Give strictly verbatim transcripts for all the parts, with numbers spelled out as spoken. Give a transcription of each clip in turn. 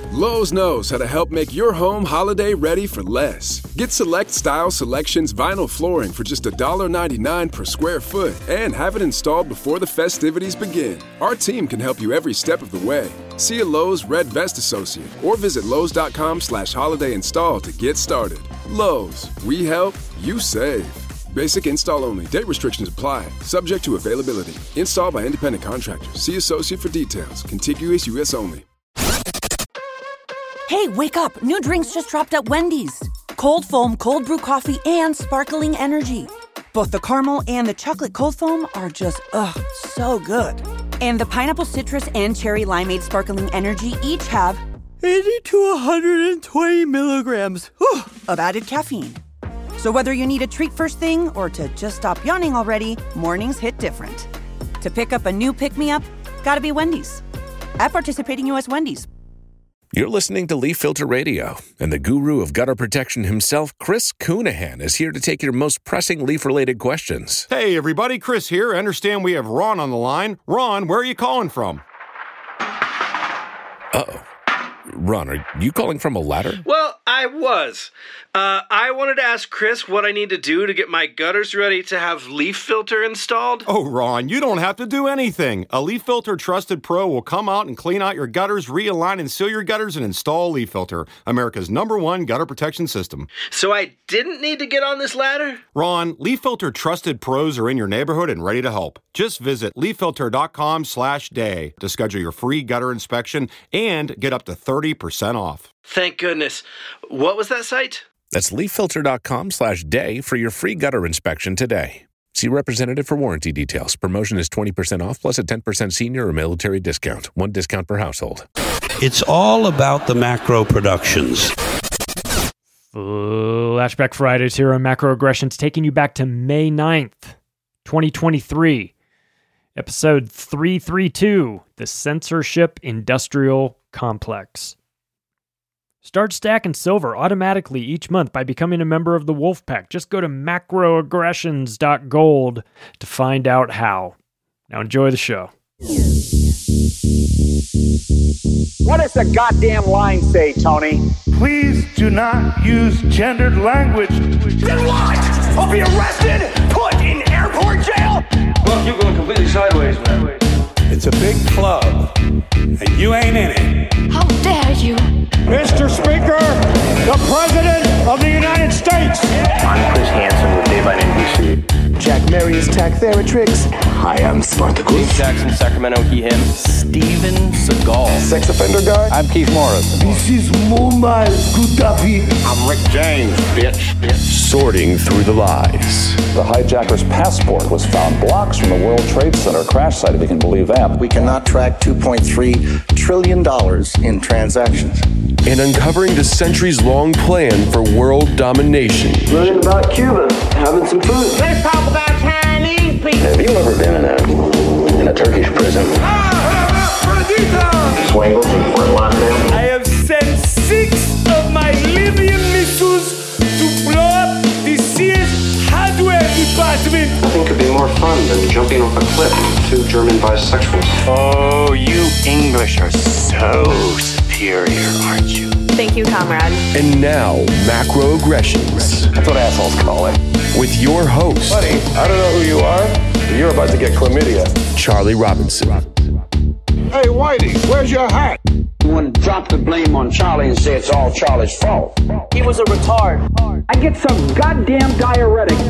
Lowe's knows how to help make your home holiday ready for less. Get Select Style Selections vinyl flooring for just one ninety-nine per square foot and have it installed before the festivities begin. Our team can help you every step of the way. See a Lowe's Red Vest associate or visit Lowe's.com slash holiday install to get started. Lowe's, we help, you save. Basic install only. Date restrictions apply. Subject to availability. Installed by independent contractors. See associate for details. Contiguous U S only. Hey, wake up. New drinks just dropped at Wendy's. Cold foam, cold brew coffee, and sparkling energy. Both the caramel and the chocolate cold foam are just, ugh, so good. And the pineapple citrus and cherry limeade sparkling energy each have eighty to one hundred twenty milligrams whew, of added caffeine. So whether you need a treat first thing or to just stop yawning already, mornings hit different. To pick up a new pick-me-up, gotta be Wendy's. At participating U S Wendy's. You're listening to Leaf Filter Radio, and the guru of gutter protection himself, Chris Coonahan, is here to take your most pressing leaf-related questions. Hey, everybody, Chris here. I understand we have Ron on the line. Ron, where are you calling from? Uh-oh. Ron, are you calling from a ladder? Well, I was. Uh, I wanted to ask Chris what I need to do to get my gutters ready to have Leaf Filter installed. Oh, Ron, you don't have to do anything. A Leaf Filter Trusted Pro will come out and clean out your gutters, realign and seal your gutters, and install Leaf Filter, America's number one gutter protection system. So I didn't need to get on this ladder? Ron, Leaf Filter Trusted Pros are in your neighborhood and ready to help. Just visit leaffilter.com slash day to schedule your free gutter inspection and get up to thirty percent off. Thank goodness. What was that site? That's leaffilter.com slash day for your free gutter inspection today. See representative for warranty details. Promotion is twenty percent off plus a ten percent senior or military discount. One discount per household. It's all about the macro productions. Flashback Fridays here on Macroaggressions, taking you back to May ninth, twenty twenty-three. Episode three thirty-two, The Censorship Industrial Complex. Start stacking silver automatically each month by becoming a member of the Wolfpack. Just go to macroaggressions dot gold to find out how. Now enjoy the show. What does the goddamn line say, Tony? Please do not use gendered language. Then what? I'll be arrested, put in airport jail? Look, you're going completely sideways, man. It's a big club, and you ain't in it. How dare you? Mister Speaker, the President of the United States. I'm Chris Hansen with Daylight N B C. Jack Marius Tac Theratrix. Hi, I'm Spartacus. Dave Jackson, Sacramento, he, him. Steven Seagal. Sex offender guy. I'm Keith Morris. This is Muammar Gaddafi. I'm Rick James, bitch. bitch. Sorting through the lies. The hijacker's passport was found blocks from the World Trade Center crash site, if you can believe that. We cannot track two point three trillion dollars in transactions. And uncovering the centuries-long plan for world domination. Learning about Cuba, having some food. Let's talk about Chinese people. Have you ever been in a in a Turkish prison? Swangles and Fort Lauderdale. I have sent six of my Libyan missiles to blow up the Sears hardware department. Nothing could be more fun than jumping off a cliff with two German bisexuals. Oh, you English are so superior, aren't you? Thank you, comrade. And now, Macroaggressions. That's what assholes call it. With your host. Buddy, I don't know who you are, but you're about to get chlamydia. Charlie Robinson. Hey, Whitey, where's your hat? You want to drop the blame on Charlie and say it's all Charlie's fault. He was a retard. I get some goddamn diuretic.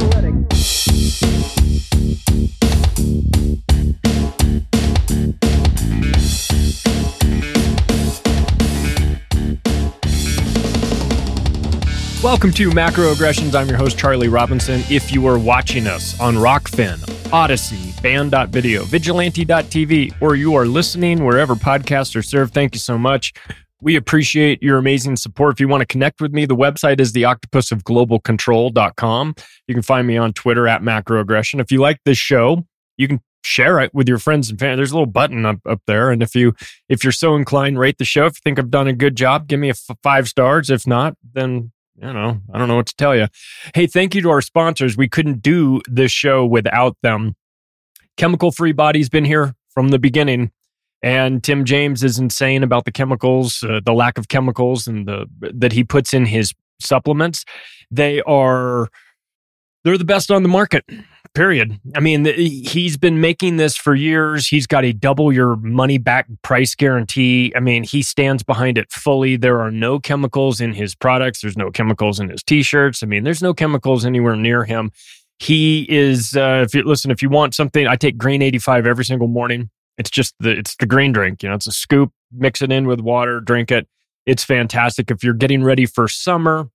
Welcome to Macroaggressions. I'm your host, Charlie Robinson. If you are watching us on Rockfin, Odyssey, Band dot video, Vigilante dot t v, or you are listening wherever podcasts are served, thank you so much. We appreciate your amazing support. If you want to connect with me, the website is the octopus of global control dot com. You can find me on Twitter at Macroaggression. If you like this show, you can share it with your friends and family. There's a little button up, up there. And if, you, if you're so inclined, rate the show. If you think I've done a good job, give me a f- five stars. If not, then... I don't know. I don't know what to tell you. Hey, thank you to our sponsors. We couldn't do this show without them. Chemical Free Body's been here from the beginning. And Tim James is insane about the chemicals, uh, the lack of chemicals and the that he puts in his supplements. They are, they're the best on the market, period. I mean, the, he's been making this for years. He's got a double your money back price guarantee. I mean, he stands behind it fully. There are no chemicals in his products. There's no chemicals in his t-shirts. I mean, there's no chemicals anywhere near him. He is, uh, if you listen, if you want something, I take Green eighty-five every single morning. It's just the, it's the green drink, you know, it's a scoop, mix it in with water, drink it. It's fantastic. If you're getting ready for summer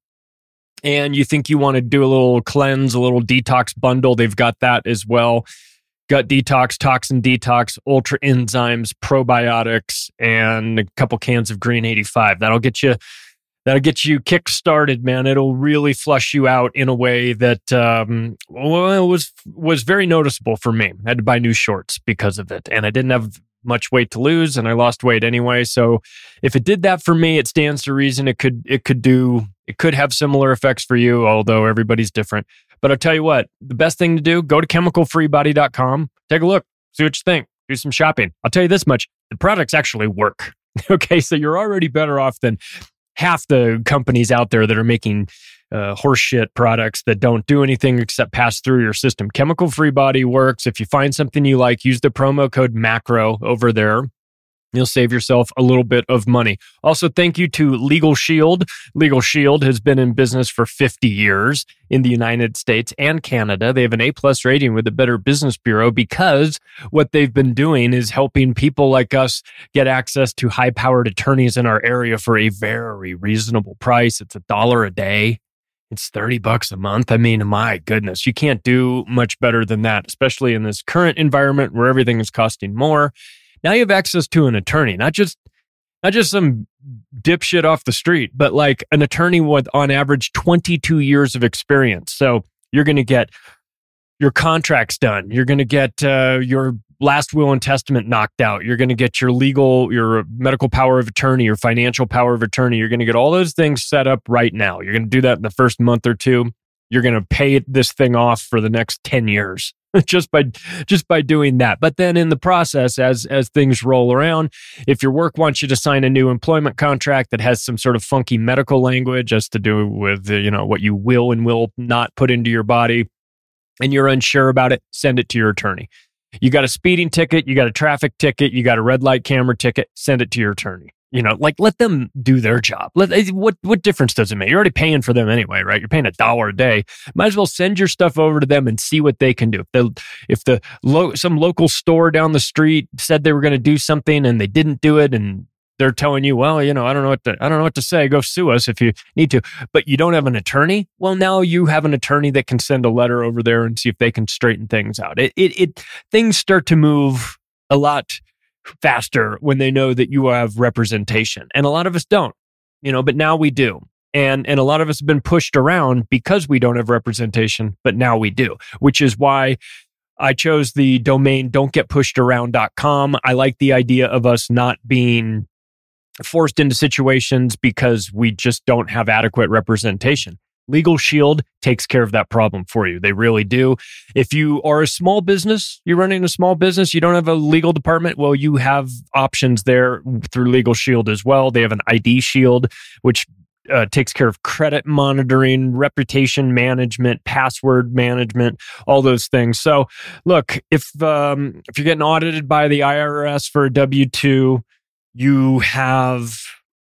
and you think you want to do a little cleanse, a little detox bundle, they've got that as well. Gut detox, toxin detox, ultra enzymes, probiotics, and a couple cans of Green eighty-five. That'll get you, that'll get you kick started, man. It'll really flush you out in a way that um, well, was was very noticeable for me. I had to buy new shorts because of it, and I didn't have much weight to lose, and I lost weight anyway. So if it did that for me, it stands to reason it could it could do it could have similar effects for you, although everybody's different. But I'll tell you what, the best thing to do, go to chemical free body dot com, take a look, see what you think, do some shopping. I'll tell you this much, the products actually work. Okay, so you're already better off than half the companies out there that are making uh, horseshit products that don't do anything except pass through your system. Chemical Free Body works. If you find something you like, use the promo code MACRO over there. You'll save yourself a little bit of money. Also, thank you to Legal Shield. Legal Shield has been in business for fifty years in the United States and Canada. They have an A-plus rating with the Better Business Bureau because what they've been doing is helping people like us get access to high-powered attorneys in our area for a very reasonable price. It's a dollar a day. It's thirty bucks a month. I mean, my goodness, you can't do much better than that, especially in this current environment where everything is costing more. Now you have access to an attorney, not just not just some dipshit off the street, but like an attorney with, on average, twenty-two years of experience. So you're going to get your contracts done. You're going to get uh, your last will and testament knocked out. You're going to get your legal, your medical power of attorney, your financial power of attorney. You're going to get all those things set up right now. You're going to do that in the first month or two. You're going to pay this thing off for the next ten years. just by just by doing that. But then in the process, as as things roll around, if your work wants you to sign a new employment contract that has some sort of funky medical language as to do with, you know, what you will and will not put into your body, and you're unsure about it, send it to your attorney. You got a speeding ticket, you got a traffic ticket, you got a red light camera ticket, send it to your attorney. You know, like, let them do their job. Let, what what difference does it make? You're already paying for them anyway, right? You're paying a dollar a day. Might as well send your stuff over to them and see what they can do. If the if the lo- some local store down the street said they were going to do something and they didn't do it, and they're telling you, well, you know, I don't know what to I don't know what to say. Go sue us if you need to. But you don't have an attorney. Well, now you have an attorney that can send a letter over there and see if they can straighten things out. It it, it things start to move a lot faster when they know that you have representation. And a lot of us don't, you know, but now we do. And and a lot of us have been pushed around because we don't have representation, but now we do, which is why I chose the domain don't get pushed around dot com. I like the idea of us not being forced into situations because we just don't have adequate representation. Legal Shield takes care of that problem for you. They really do. If you are a small business, you're running a small business, you don't have a legal department, well, you have options there through Legal Shield as well. They have an I D Shield, which uh, takes care of credit monitoring, reputation management, password management, all those things. So look, if um, if you're getting audited by the I R S for a W two, you have...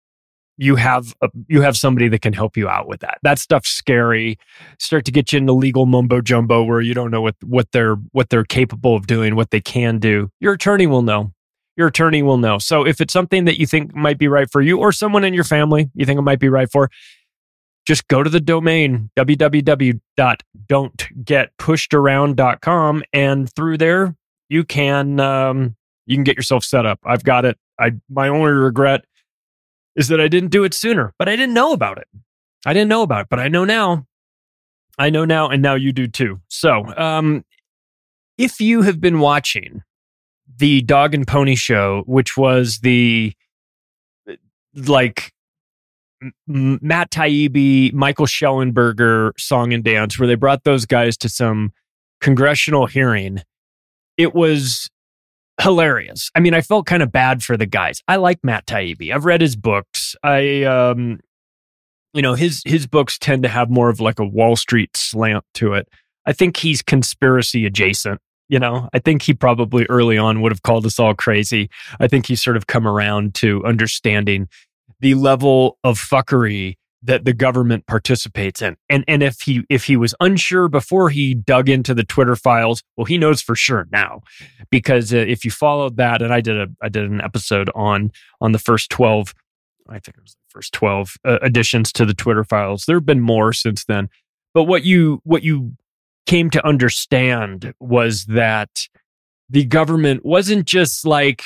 You have a, you have somebody that can help you out with that. That stuff's scary. Start to get you into legal mumbo jumbo where you don't know what what they're what they're capable of doing, what they can do. Your attorney will know. Your attorney will know. So if it's something that you think might be right for you or someone in your family you think it might be right for, just go to the domain w w w dot don't get pushed around dot com, and through there you can um, you can get yourself set up. I've got it. I my only regret is that I didn't do it sooner, but I didn't know about it. I didn't know about it, but I know now. I know now, and now you do too. So, um, if you have been watching the Dog and Pony Show, which was the, like, M- Matt Taibbi, Michael Schellenberger song and dance, where they brought those guys to some congressional hearing, it was hilarious. I mean, I felt kind of bad for the guys. I like Matt Taibbi. I've read his books. I, um, you know, his his books tend to have more of like a Wall Street slant to it. I think he's conspiracy adjacent. You know, I think he probably early on would have called us all crazy. I think he's sort of come around to understanding the level of fuckery that the government participates in. And and if he if he was unsure before he dug into the Twitter files, well, he knows for sure now, because uh, if you followed that, and I did a I did an episode on on the first twelve, I think it was the first twelve uh, additions to the Twitter files. There have been more since then, but what you what you came to understand was that the government wasn't just like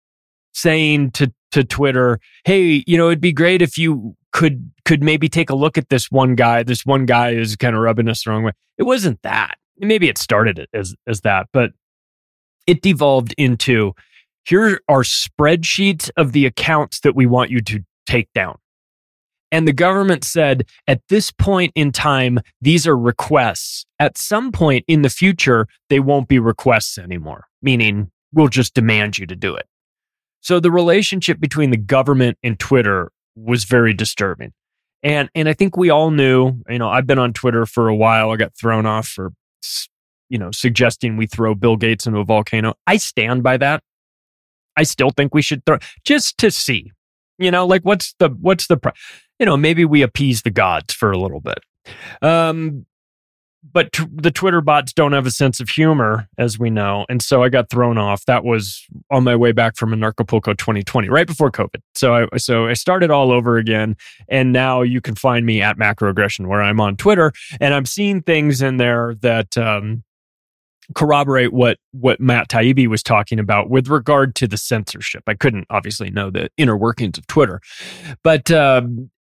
saying to to Twitter, hey, you know, it'd be great if you could could maybe take a look at this one guy. This one guy is kind of rubbing us the wrong way. It wasn't that. Maybe it started as as that, but it devolved into, here are spreadsheets of the accounts that we want you to take down. And the government said, at this point in time, these are requests. At some point in the future, they won't be requests anymore, meaning we'll just demand you to do it. So the relationship between the government and Twitter was very disturbing. And and I think we all knew, you know, I've been on Twitter for a while. I got thrown off for, you know, suggesting we throw Bill Gates into a volcano. I stand by that. I still think we should throw, just to see, you know, like what's the, what's the, you know, maybe we appease the gods for a little bit. Um, but t- the Twitter bots don't have a sense of humor, as we know. And so I got thrown off. That was on my way back from Anarchapulco twenty twenty, right before COVID. So I, so I started all over again. And now you can find me at Macroaggression, where I'm on Twitter. And I'm seeing things in there that um, corroborate what, what Matt Taibbi was talking about with regard to the censorship. I couldn't obviously know the inner workings of Twitter. But uh,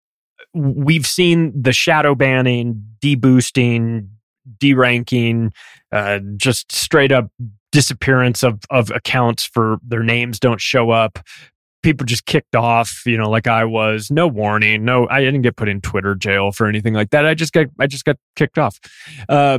we've seen the shadow banning, deboosting, deranking, uh, just straight up disappearance of, of accounts for their names don't show up. People just kicked off, you know, like I was. No warning. No, I didn't get put in Twitter jail for anything like that. I just got, I just got kicked off. Uh,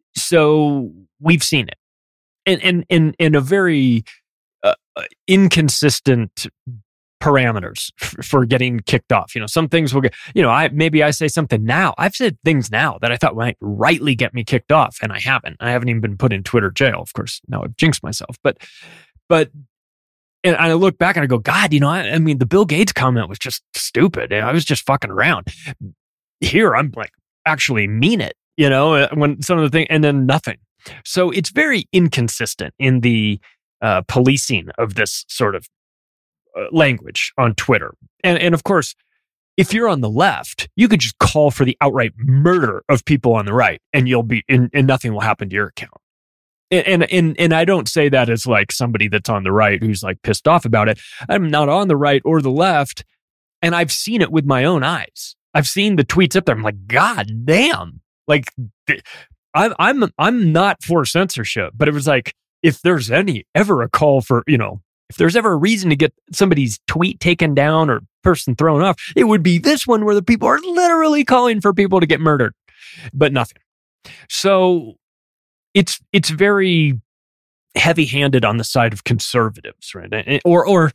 so we've seen it, and and in in a very uh, inconsistent parameters f- for getting kicked off. You know, some things will get, you know, I maybe I say something now. I've said things now that I thought might rightly get me kicked off, and I haven't. I haven't even been put in Twitter jail. Of course, now I've jinxed myself. But, but, and I look back and I go, God, you know, I, I mean, the Bill Gates comment was just stupid. I was just fucking around. Here, I'm like, actually mean it, you know, when some of the things, and then nothing. So it's very inconsistent in the uh, policing of this sort of Uh, language on Twitter. And and of course, if you're on the left, you could just call for the outright murder of people on the right, and you'll be and, and nothing will happen to your account. And, and and and I don't say that as like somebody that's on the right who's like pissed off about it. I'm not on the right or the left, and I've seen it with my own eyes. I've seen the tweets up there. I'm like, God damn! Like, I'm I'm I'm not for censorship, but it was like, if there's any ever a call for, you know, if there's ever a reason to get somebody's tweet taken down or person thrown off, it would be this one where the people are literally calling for people to get murdered, but nothing. So it's it's very heavy-handed on the side of conservatives, right? Or or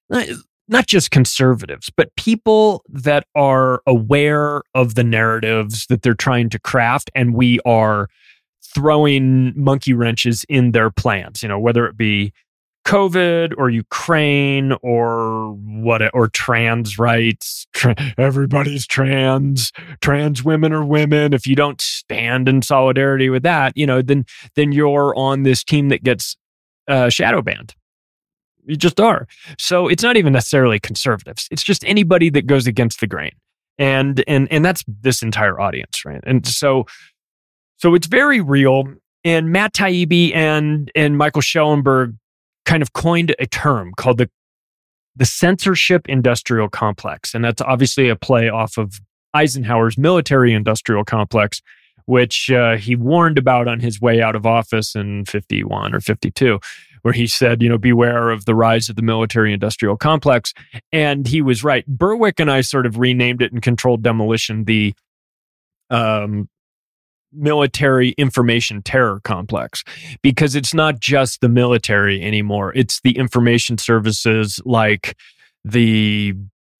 not just conservatives, but people that are aware of the narratives that they're trying to craft, and we are throwing monkey wrenches in their plans, you know, whether it be COVID or Ukraine or what, or trans rights. Tra- everybody's trans. Trans women are women. If you don't stand in solidarity with that, you know, then then you're on this team that gets uh, shadow banned. You just are. So it's not even necessarily conservatives. It's just anybody that goes against the grain, and and and that's this entire audience, right? And so so it's very real. And Matt Taibbi and and Michael Schellenberg kind of coined a term called the the censorship industrial complex. And that's obviously a play off of Eisenhower's military industrial complex, which uh, he warned about on his way out of office in fifty-one or fifty-two, where he said, you know, beware of the rise of the military industrial complex. And he was right. Berwick and I sort of renamed it in Controlled Demolition the um, military information terror complex, because it's not just the military anymore. It's the information services like the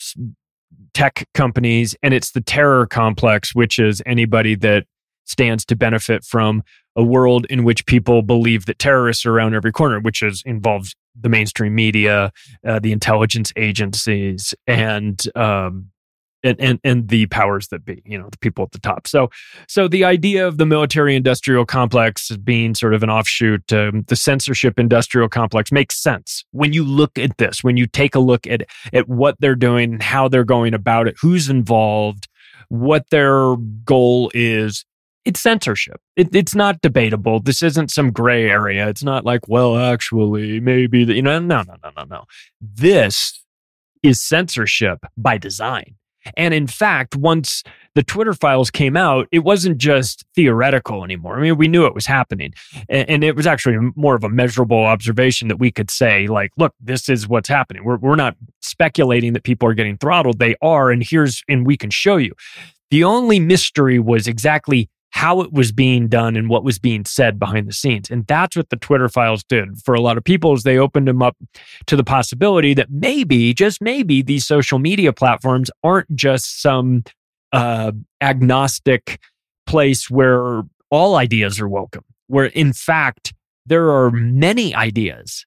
tech companies, and it's the terror complex, which is anybody that stands to benefit from a world in which people believe that terrorists are around every corner, which is involves the mainstream media, uh, the intelligence agencies, and um, And, and and the powers that be, you know, the people at the top. So, so the idea of the military-industrial complex as being sort of an offshoot, um, the censorship-industrial complex makes sense when you look at this. When you take a look at at what they're doing, how they're going about it, who's involved, what their goal is. It's censorship. It, it's not debatable. This isn't some gray area. It's not like, well, actually, maybe the, you know, no, no, no, no, no. This is censorship by design. And in fact, once the Twitter files came out, it wasn't just theoretical anymore. I mean, we knew it was happening. And, and it was actually more of a measurable observation that we could say, like, look, this is what's happening. We're, we're not speculating that people are getting throttled. They are. And here's, and we can show you. The only mystery was exactly how it was being done and what was being said behind the scenes. And that's what the Twitter files did for a lot of people, is they opened them up to the possibility that maybe, just maybe, these social media platforms aren't just some uh, agnostic place where all ideas are welcome, where in fact, there are many ideas,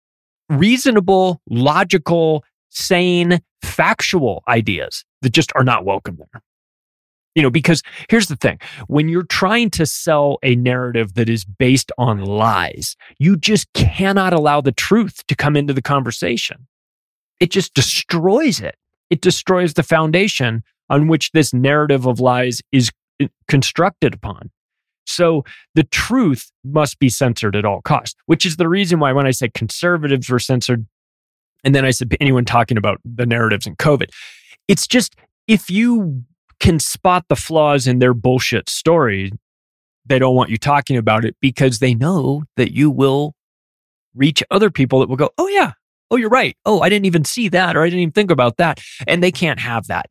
reasonable, logical, sane, factual ideas that just are not welcome there. You know, because here's the thing. When you're trying to sell a narrative that is based on lies, you just cannot allow the truth to come into the conversation. It just destroys it. It destroys the foundation on which this narrative of lies is constructed upon. So the truth must be censored at all costs, which is the reason why when I say conservatives were censored, and then I said anyone talking about the narratives in COVID, it's just, if you can spot the flaws in their bullshit story, they don't want you talking about it because they know that you will reach other people that will go, oh yeah, oh you're right, oh I didn't even see that, or I didn't even think about that, and they can't have that.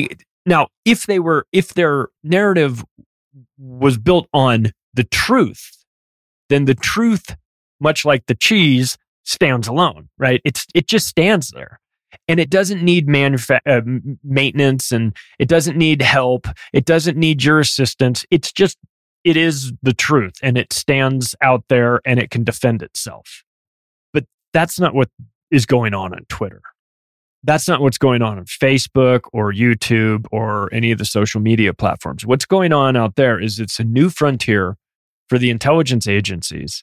Now, if they were, if their narrative was built on the truth, then the truth, much like the cheese, stands alone, right? It's it just stands there. And it doesn't need manufa- uh, maintenance, and it doesn't need help. It doesn't need your assistance. It's just, it is the truth, and it stands out there and it can defend itself. But that's not what is going on on Twitter. That's not what's going on on Facebook or YouTube or any of the social media platforms. What's going on out there is it's a new frontier for the intelligence agencies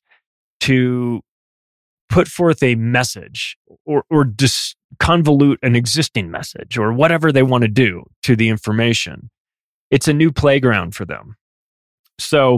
to put forth a message or, or dis- convolute an existing message or whatever they want to do to the information. It's a new playground for them. So,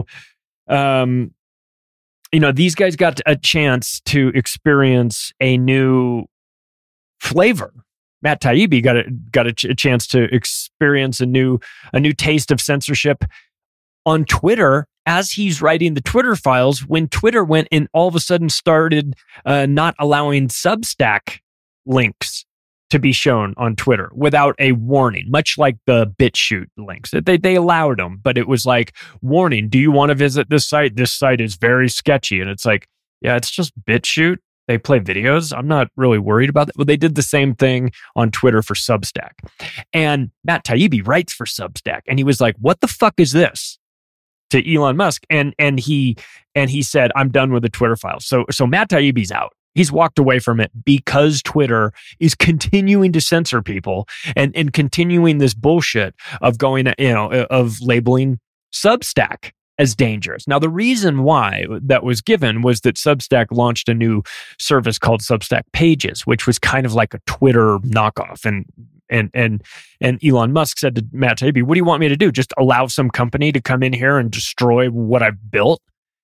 um, you know, these guys got a chance to experience a new flavor. Matt Taibbi got a got a, ch- a chance to experience a new a new taste of censorship on Twitter as he's writing the Twitter files, when Twitter went and all of a sudden started uh, not allowing Substack links to be shown on Twitter without a warning, much like the BitChute links. They they allowed them, but it was like, warning, do you want to visit this site? This site is very sketchy. And it's like, yeah, it's just BitChute. They play videos. I'm not really worried about that. Well, they did the same thing on Twitter for Substack. And Matt Taibbi writes for Substack. And he was like, what the fuck is this? To Elon Musk. And and he and he said, I'm done with the Twitter files. So so Matt Taibbi's out. He's walked away from it because Twitter is continuing to censor people and, and continuing this bullshit of going, you know, of labeling Substack as dangerous. Now, the reason why that was given was that Substack launched a new service called Substack Pages, which was kind of like a Twitter knockoff. And and and and Elon Musk said to Matt Taibbi, what do you want me to do? Just allow some company to come in here and destroy what I've built?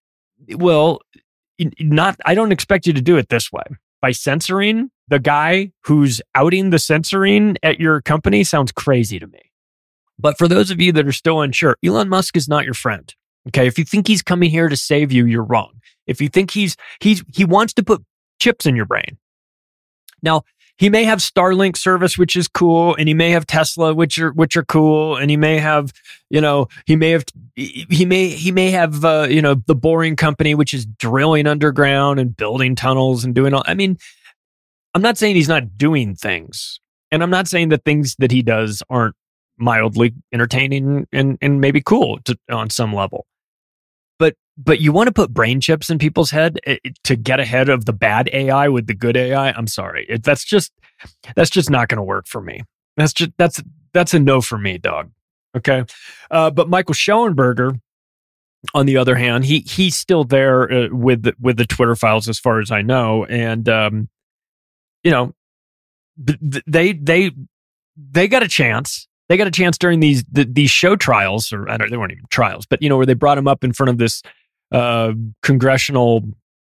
Well, not. I don't expect you to do it this way. By censoring the guy who's outing the censoring at your company sounds crazy to me. But for those of you that are still unsure, Elon Musk is not your friend. Okay, if you think he's coming here to save you, you're wrong. If you think he's he's he wants to put chips in your brain. Now, he may have Starlink service, which is cool, and he may have Tesla, which are which are cool, and he may have, you know, he may have he may he may have uh, you know, the Boring Company, which is drilling underground and building tunnels and doing all. I mean, I'm not saying he's not doing things, and I'm not saying that things that he does aren't mildly entertaining and and maybe cool to, on some level. But but you want to put brain chips in people's head to get ahead of the bad A I with the good A I? I'm sorry. It, that's just that's just not going to work for me. That's just that's that's a no for me, dog. Okay. Uh, but Michael Shellenberger, on the other hand, he he's still there uh, with the, with the Twitter files, as far as I know, and um, you know, they they they got a chance. They got a chance during these the, these show trials, or I don't, they weren't even trials, but you know, where they brought him up in front of this uh, congressional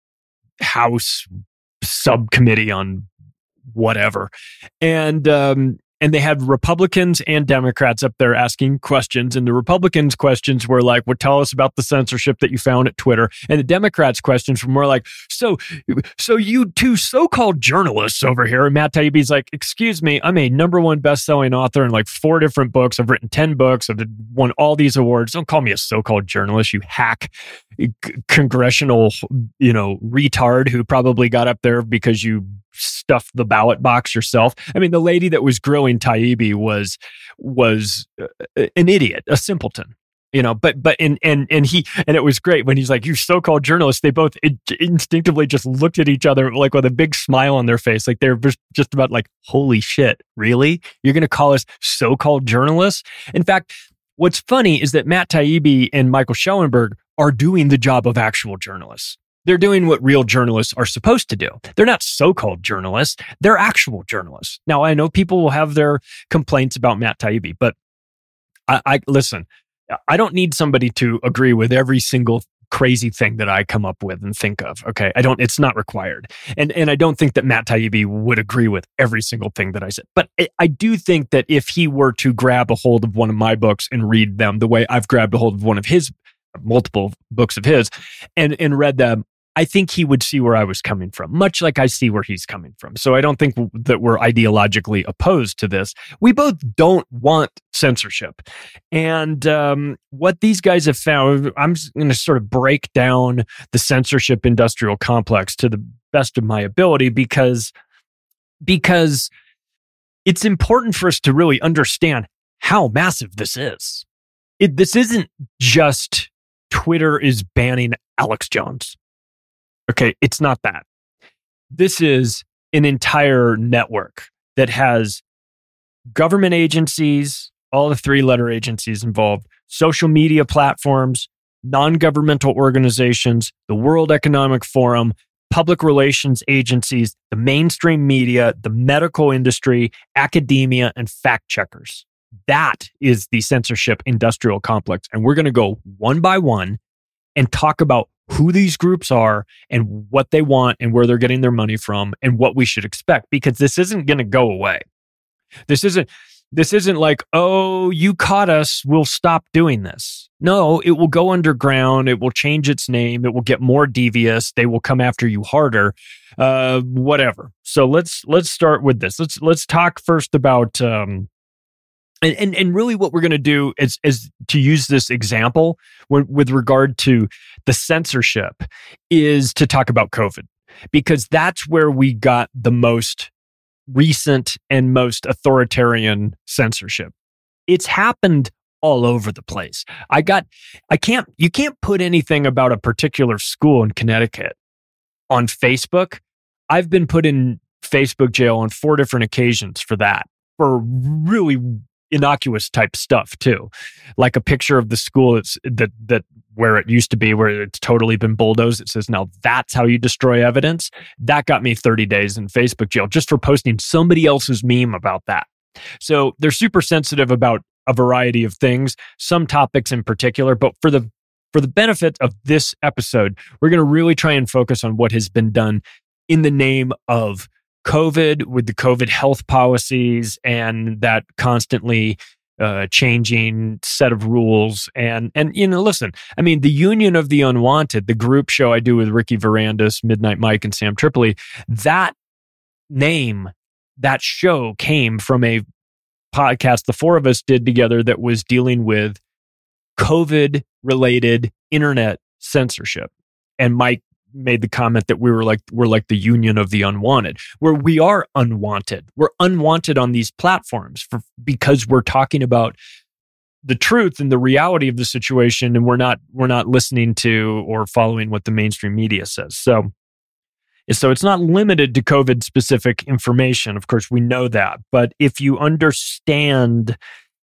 House subcommittee on whatever, and um, and they had Republicans and Democrats up there asking questions, and the Republicans' questions were like, "Well, tell us about the censorship that you found at Twitter," and the Democrats' questions were more like, "So, so you two so-called journalists over here," and Matt Taibbi's like, "Excuse me, I'm a number one best-selling author in like four different books. I've written ten books. I've won all these awards. Don't call me a so-called journalist, you hack c- congressional, you know, retard who probably got up there because you stuffed the ballot box yourself." I mean, the lady that was grilling Taibbi was was uh, an idiot, a simpleton, you know. But but and and and he and it was great when he's like, "You so-called journalists." They both in- instinctively just looked at each other like with a big smile on their face, like they're just about like, "Holy shit, really? You're going to call us so-called journalists?" In fact, what's funny is that Matt Taibbi and Michael Shellenberger are doing the job of actual journalists. They're doing what real journalists are supposed to do. They're not so-called journalists. They're actual journalists. Now, I know people will have their complaints about Matt Taibbi, but I, I listen, I don't need somebody to agree with every single crazy thing that I come up with and think of. Okay. I don't, it's not required. And, and I don't think that Matt Taibbi would agree with every single thing that I said. But I, I do think that if he were to grab a hold of one of my books and read them the way I've grabbed a hold of one of his, multiple books of his, and, and read them, I think he would see where I was coming from, much like I see where he's coming from. So I don't think w- that we're ideologically opposed to this. We both don't want censorship. And um, what these guys have found, I'm going to sort of break down the censorship industrial complex to the best of my ability because, because it's important for us to really understand how massive this is. It, this isn't just Twitter is banning Alex Jones. Okay, it's not that. This is an entire network that has government agencies, all the three-letter agencies involved, social media platforms, non-governmental organizations, the World Economic Forum, public relations agencies, the mainstream media, the medical industry, academia, and fact checkers. That is the censorship industrial complex. And we're going to go one by one and talk about who these groups are and what they want and where they're getting their money from and what we should expect, because this isn't going to go away. This isn't, this isn't like, oh, you caught us, we'll stop doing this. No, it will go underground. It will change its name. It will get more devious. They will come after you harder, uh, whatever. So let's, let's start with this. Let's, let's talk first about, um, And, and and really what we're going to do is, is to use this example when, with regard to the censorship is to talk about COVID, because that's where we got the most recent and most authoritarian censorship. It's happened all over the place. I got, I can't, you can't put anything about a particular school in Connecticut on Facebook. I've been put in Facebook jail on four different occasions for that, for really innocuous type stuff too, like a picture of the school it's, that that where it used to be, where it's totally been bulldozed. It says, now that's how you destroy evidence. That got me thirty days in Facebook jail just for posting somebody else's meme about that. So they're super sensitive about a variety of things, some topics in particular, but for the for the benefit of this episode, we're going to really try and focus on what has been done in the name of COVID, with the COVID health policies and that constantly uh, changing set of rules. And, and, you know, listen, I mean, the Union of the Unwanted, the group show I do with Ricky Varandas, Midnight Mike, and Sam Tripoli, that name that show came from a podcast the four of us did together that was dealing with COVID-related internet censorship. And Mike made the comment that we were like we're like the union of the unwanted, where we are unwanted. We're unwanted on these platforms for because we're talking about the truth and the reality of the situation, and we're not we're not listening to or following what the mainstream media says. So, so it's not limited to COVID specific information. Of course, we know that, but if you understand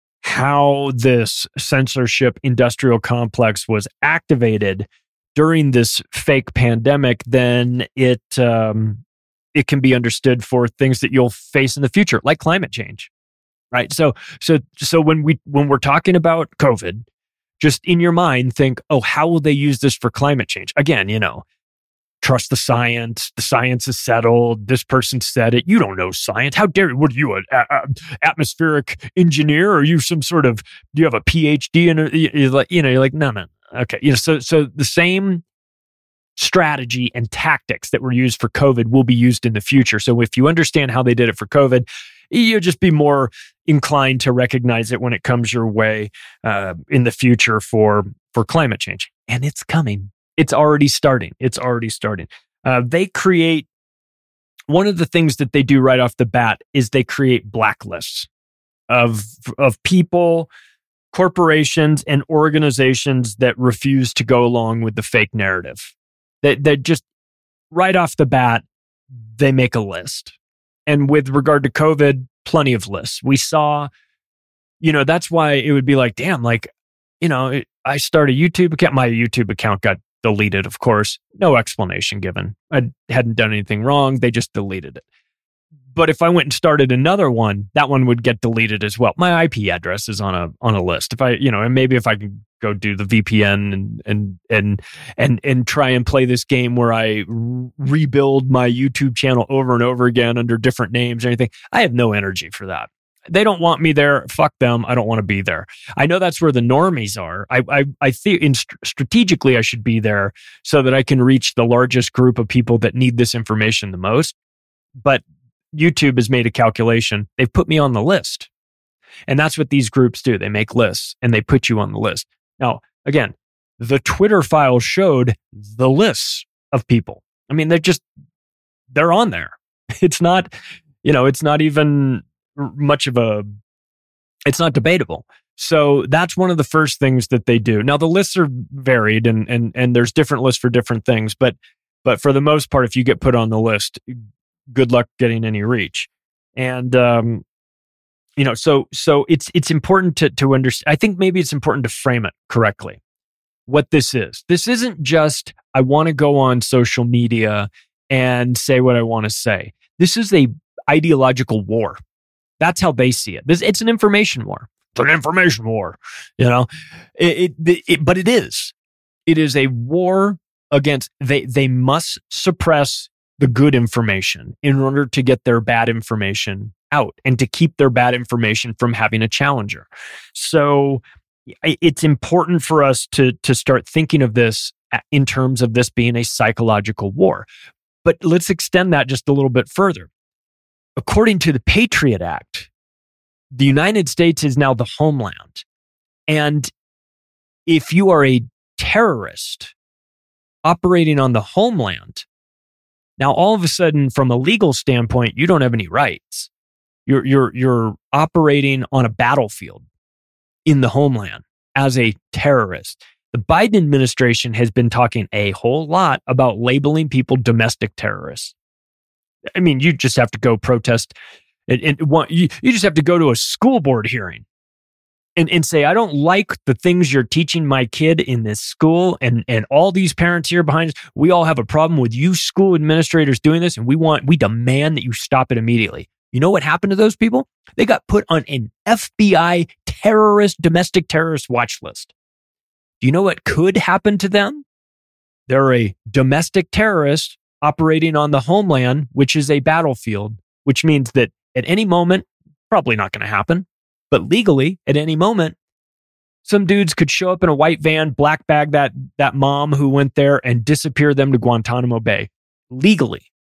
how this censorship industrial complex was activated during this fake pandemic, then it um, it can be understood for things that you'll face in the future, like climate change, right? So, so, so when we when we're talking about COVID, just in your mind think, oh, how will they use this for climate change? Again, you know, trust the science. The science is settled. This person said it. You don't know science. How dare you? What are you, an a, a atmospheric engineer? Are you some sort of? Do you have a P H D? And you're like, you know, you're like, no, no. Okay, you know, so so the same strategy and tactics that were used for COVID will be used in the future. So if you understand how they did it for COVID, you'll just be more inclined to recognize it when it comes your way uh, in the future for for climate change. And it's coming. It's already starting. It's already starting. Uh, they create, one of the things that they do right off the bat is they create blacklists of of people, corporations, and organizations that refuse to go along with the fake narrative. That that just right off the bat, they make a list. And with regard to COVID, plenty of lists. We saw, you know, that's why it would be like, damn, like, you know, it, I start a YouTube account. My YouTube account got deleted, of course. No explanation given. I hadn't done anything wrong. They just deleted it. But if I went and started another one, that one would get deleted as well. My I P address is on a on a list. If I, you know, and maybe if I could go do the V P N and and and and and try and play this game where I re- rebuild my YouTube channel over and over again under different names or anything, I have no energy for that. They don't want me there. Fuck them. I don't want to be there. I know that's where the normies are. I I I think in st- strategically I should be there so that I can reach the largest group of people that need this information the most. But YouTube has made a calculation. They've put me on the list. And that's what these groups do. They make lists and they put you on the list. Now, again, the Twitter file showed the lists of people. I mean, they're just, they're on there. It's not, you know, it's not even much of a, it's not debatable. So that's one of the first things that they do. Now, the lists are varied and and and there's different lists for different things. But but for the most part, if you get put on the list, good luck getting any reach. And, um, you know, so so it's it's important to to understand. I think maybe it's important to frame it correctly. What this is. This isn't just, I want to go on social media and say what I want to say. This is a ideological war. That's how they see it. This, it's an information war. It's an information war. You know, it, it, it but it is. It is a war against, they they must suppress the good information in order to get their bad information out and to keep their bad information from having a challenger. So it's important for us to, to start thinking of this in terms of this being a psychological war. But let's extend that just a little bit further. According to the Patriot Act, the United States is now the homeland. And if you are a terrorist operating on the homeland, now, all of a sudden, from a legal standpoint, you don't have any rights. You're you're you're operating on a battlefield in the homeland as a terrorist. The Biden administration has been talking a whole lot about labeling people domestic terrorists. I mean, you just have to go protest, and, and you you just have to go to a school board hearing and, and say, I don't like the things you're teaching my kid in this school, and, and all these parents here behind us, we all have a problem with you school administrators doing this, and we want, we demand that you stop it immediately. You know what happened to those people? They got put on an F B I terrorist, domestic terrorist watch list. Do you know what could happen to them? They're a domestic terrorist operating on the homeland, which is a battlefield, which means that at any moment, probably not going to happen, but legally, at any moment, some dudes could show up in a white van, black bag that, that mom who went there and disappear them to Guantanamo Bay. Legally.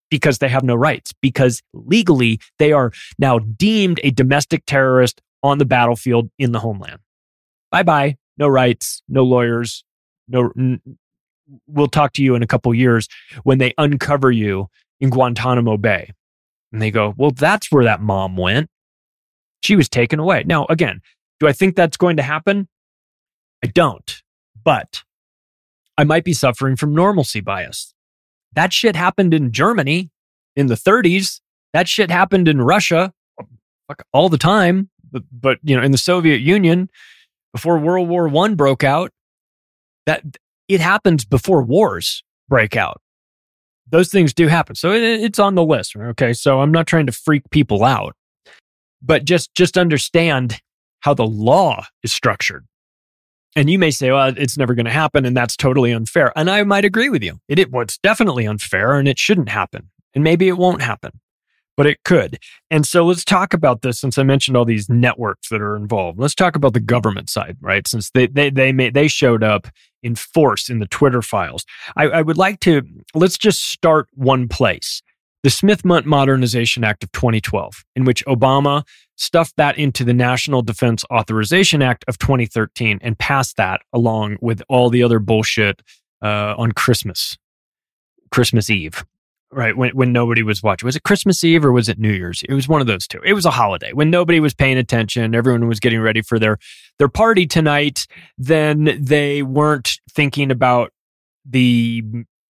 because they have no rights, because legally they are now deemed a domestic terrorist on the battlefield in the homeland. Bye-bye. No rights, no lawyers, no. N- we'll talk to you in a couple years when they uncover you in Guantanamo Bay. And they go, well, that's where that mom went. She was taken away. Now, again, do I think that's going to happen? I don't. But I might be suffering from normalcy bias. That shit happened in Germany in the thirties. That shit happened in Russia all the time. But, but you know, in the Soviet Union, before World War One broke out, that it happens before wars break out. Those things do happen. So it, it's on the list. Okay. So I'm not trying to freak people out, but just, just understand how the law is structured. And you may say, well, it's never going to happen, and that's totally unfair. And I might agree with you. It, it well, it's definitely unfair, and it shouldn't happen. And maybe it won't happen, but it could. And so let's talk about this, since I mentioned all these networks that are involved. Let's talk about the government side, right? Since they they they made, they showed up in force in the Twitter files. I, I would like to, let's just start one place. The Smith Modernization Act of twenty twelve, in which Obama stuffed that into the National Defense Authorization Act of twenty thirteen and passed that along with all the other bullshit uh, on Christmas, Christmas Eve, right? When when nobody was watching. Was it Christmas Eve or was it New Year's? It was one of those two. It was a holiday when nobody was paying attention. Everyone was getting ready for their, their party tonight. Then they weren't thinking about the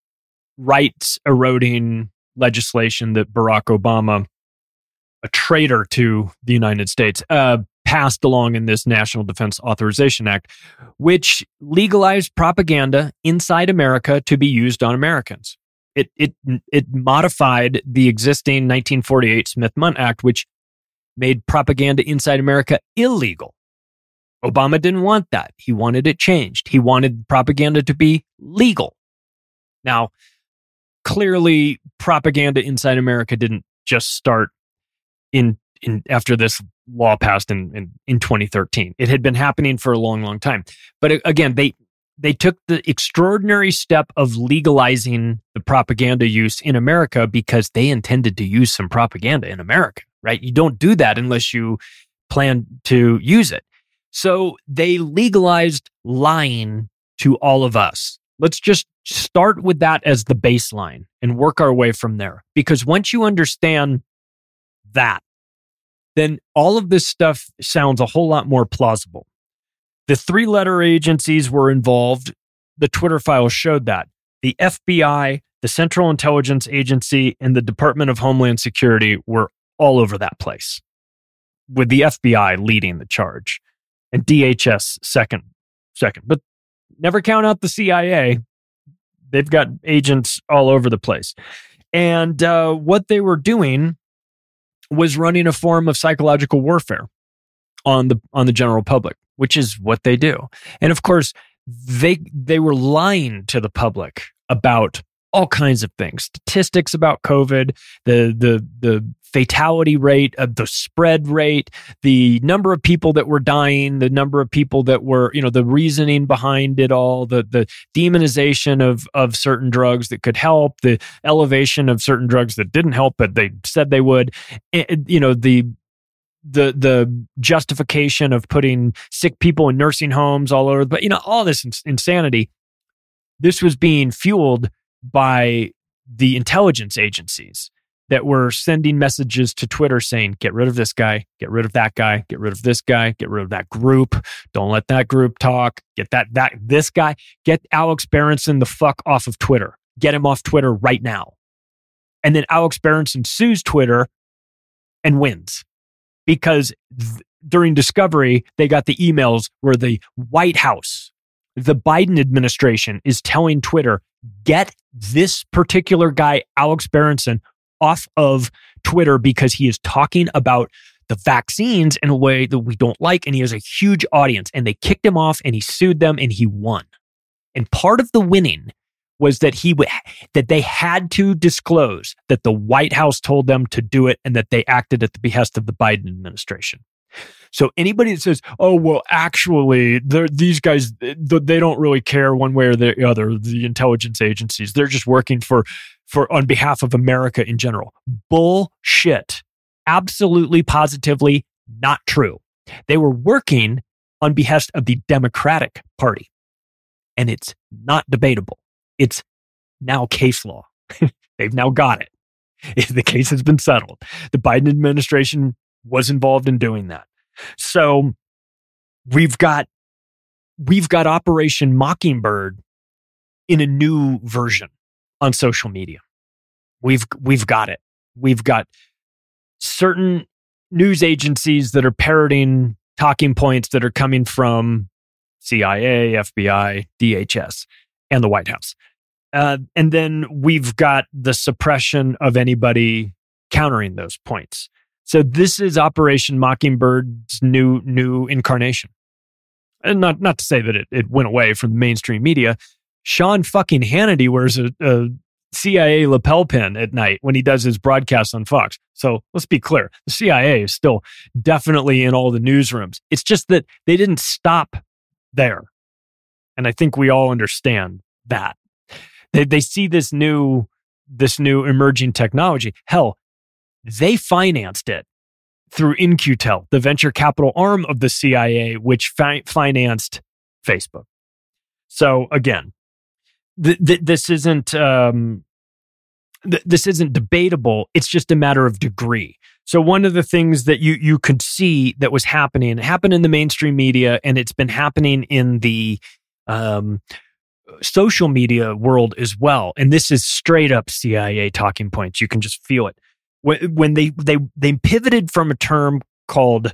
rights eroding legislation that Barack Obama, a traitor to the United States, uh, passed along in this National Defense Authorization Act, which legalized propaganda inside America to be used on Americans. It it it modified the existing nineteen forty-eight Smith-Mundt Act, which made propaganda inside America illegal. Obama didn't want that. He wanted it changed. He wanted propaganda to be legal. Now, clearly, propaganda inside America didn't just start in in after this law passed in, in in twenty thirteen. It had been happening for a long, long time. But again, they they took the extraordinary step of legalizing the propaganda use in America because they intended to use some propaganda in America, right? You don't do that unless you plan to use it. So they legalized lying to all of us. Let's just start with that as the baseline and work our way from there. Because once you understand that, then all of this stuff sounds a whole lot more plausible. The three-letter agencies were involved. The Twitter files showed that. The F B I, the Central Intelligence Agency, and the Department of Homeland Security were all over that place, with the F B I leading the charge and D H S second. second. But never count out the C I A. They've got agents all over the place. And uh, what they were doing was running a form of psychological warfare on the on the general public, which is what they do. And of course, they they were lying to the public about all kinds of things, statistics about COVID, the the the fatality rate, of the spread rate, the number of people that were dying, the number of people that were, you know, the reasoning behind it all, the the demonization of of certain drugs that could help, the elevation of certain drugs that didn't help, but they said they would, and, you know, the the the justification of putting sick people in nursing homes all over, but you know, all this ins- insanity. This was being fueled by the intelligence agencies that were sending messages to Twitter saying, get rid of this guy, get rid of that guy, get rid of this guy, get rid of that group. Don't let that group talk. Get that, that, this guy, get Alex Berenson the fuck off of Twitter. Get him off Twitter right now. And then Alex Berenson sues Twitter and wins because th- during discovery, they got the emails where the White House, the Biden administration is telling Twitter, get this particular guy, Alex Berenson, off of Twitter because he is talking about the vaccines in a way that we don't like, and he has a huge audience. And they kicked him off, and he sued them, and he won. And part of the winning was that he w- that they had to disclose that the White House told them to do it, and that they acted at the behest of the Biden administration. So anybody that says, "Oh, well, actually, these guys, they don't really care one way or the other," the intelligence agencies, they're just working for, for on behalf of America in general. Bullshit. Absolutely, positively not true. They were working on behest of the Democratic Party. And it's not debatable. It's now case law. They've now got it. The case has been settled. The Biden administration was involved in doing that. So we've got we've got Operation Mockingbird in a new version on social media. We've we've got it. We've got certain news agencies that are parroting talking points that are coming from C I A, F B I, D H S, and the White House. Uh, and then we've got the suppression of anybody countering those points. So this is Operation Mockingbird's new new incarnation. And not not to say that it, it went away from the mainstream media. Sean fucking Hannity wears a, a C I A lapel pin at night when he does his broadcasts on Fox. So let's be clear. The C I A is still definitely in all the newsrooms. It's just that they didn't stop there. And I think we all understand that. They they see this new this new emerging technology. Hell, they financed it through In Q Tel, the venture capital arm of the C I A, which fi- financed Facebook. So again, th- th- this isn't um, th- this isn't debatable. It's just a matter of degree. So one of the things that you you could see that was happening, it happened in the mainstream media, and it's been happening in the um, social media world as well. And this is straight up C I A talking points. You can just feel it. When, when they, they, they pivoted from a term called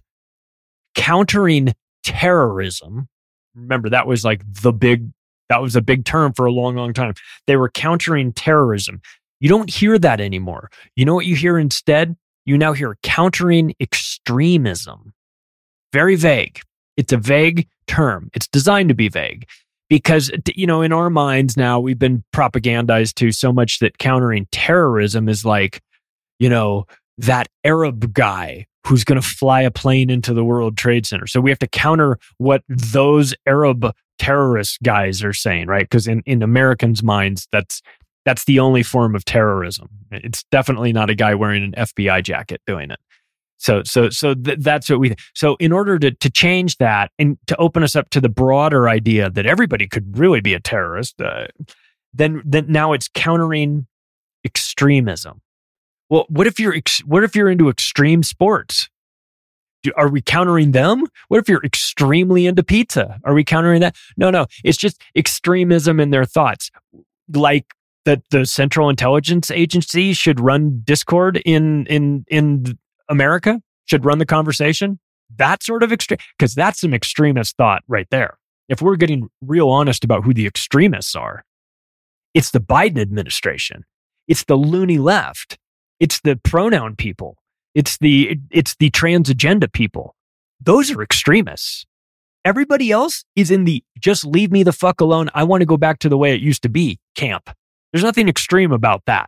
countering terrorism. Remember, that was like the big, that was a big term for a long, long time. They were countering terrorism. You don't hear that anymore. You know what you hear instead? You now hear countering extremism. Very vague. It's a vague term. It's designed to be vague. Because, you know, in our minds now, we've been propagandized to so much that countering terrorism is like, you know, that Arab guy who's going to fly a plane into the World Trade Center. So we have to counter what those Arab terrorist guys are saying, right? Because in, in Americans' minds, that's that's the only form of terrorism. It's definitely not a guy wearing an F B I jacket doing it. So, so, so th- that's what we. So, in order to to change that and to open us up to the broader idea that everybody could really be a terrorist, uh, then then now it's countering extremism. Well, what if you're ex- what if you're into extreme sports? Do, are we countering them? What if you're extremely into pizza? Are we countering that? No, no. It's just extremism in their thoughts, like that the Central Intelligence Agency should run Discord in in in. America should run the conversation. That sort of extreme, because that's some extremist thought right there. If we're getting real honest about who the extremists are, it's the Biden administration. It's the loony left. It's the pronoun people. It's the it's the trans agenda people. Those are extremists. Everybody else is in the just leave me the fuck alone. I want to go back to the way it used to be camp. There's nothing extreme about that.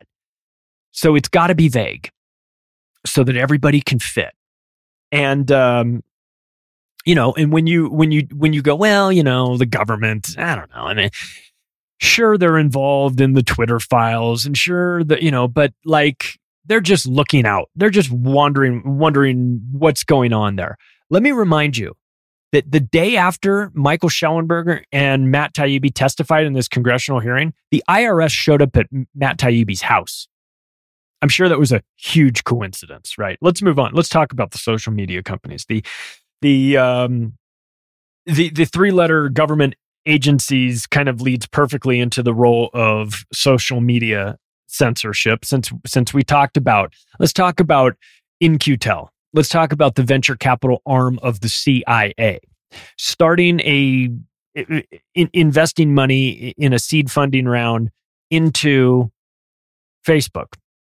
So it's got to be vague, so that everybody can fit. And, um, you know, and when you, when you, when you go, well, you know, the government, I don't know. I mean, sure, they're involved in the Twitter files and sure that, you know, but like, they're just looking out. They're just wondering, wondering what's going on there. Let me remind you that the day after Michael Shellenberger and Matt Taibbi testified in this congressional hearing, the I R S showed up at Matt Taibbi's house. I'm sure that was a huge coincidence, right? Let's move on. Let's talk about the social media companies. The the um, the the three-letter government agencies kind of leads perfectly into the role of social media censorship. Since since we talked about, let's talk about In Q Tel. Let's talk about the venture capital arm of the C I A, starting a in, investing money in a seed funding round into Facebook.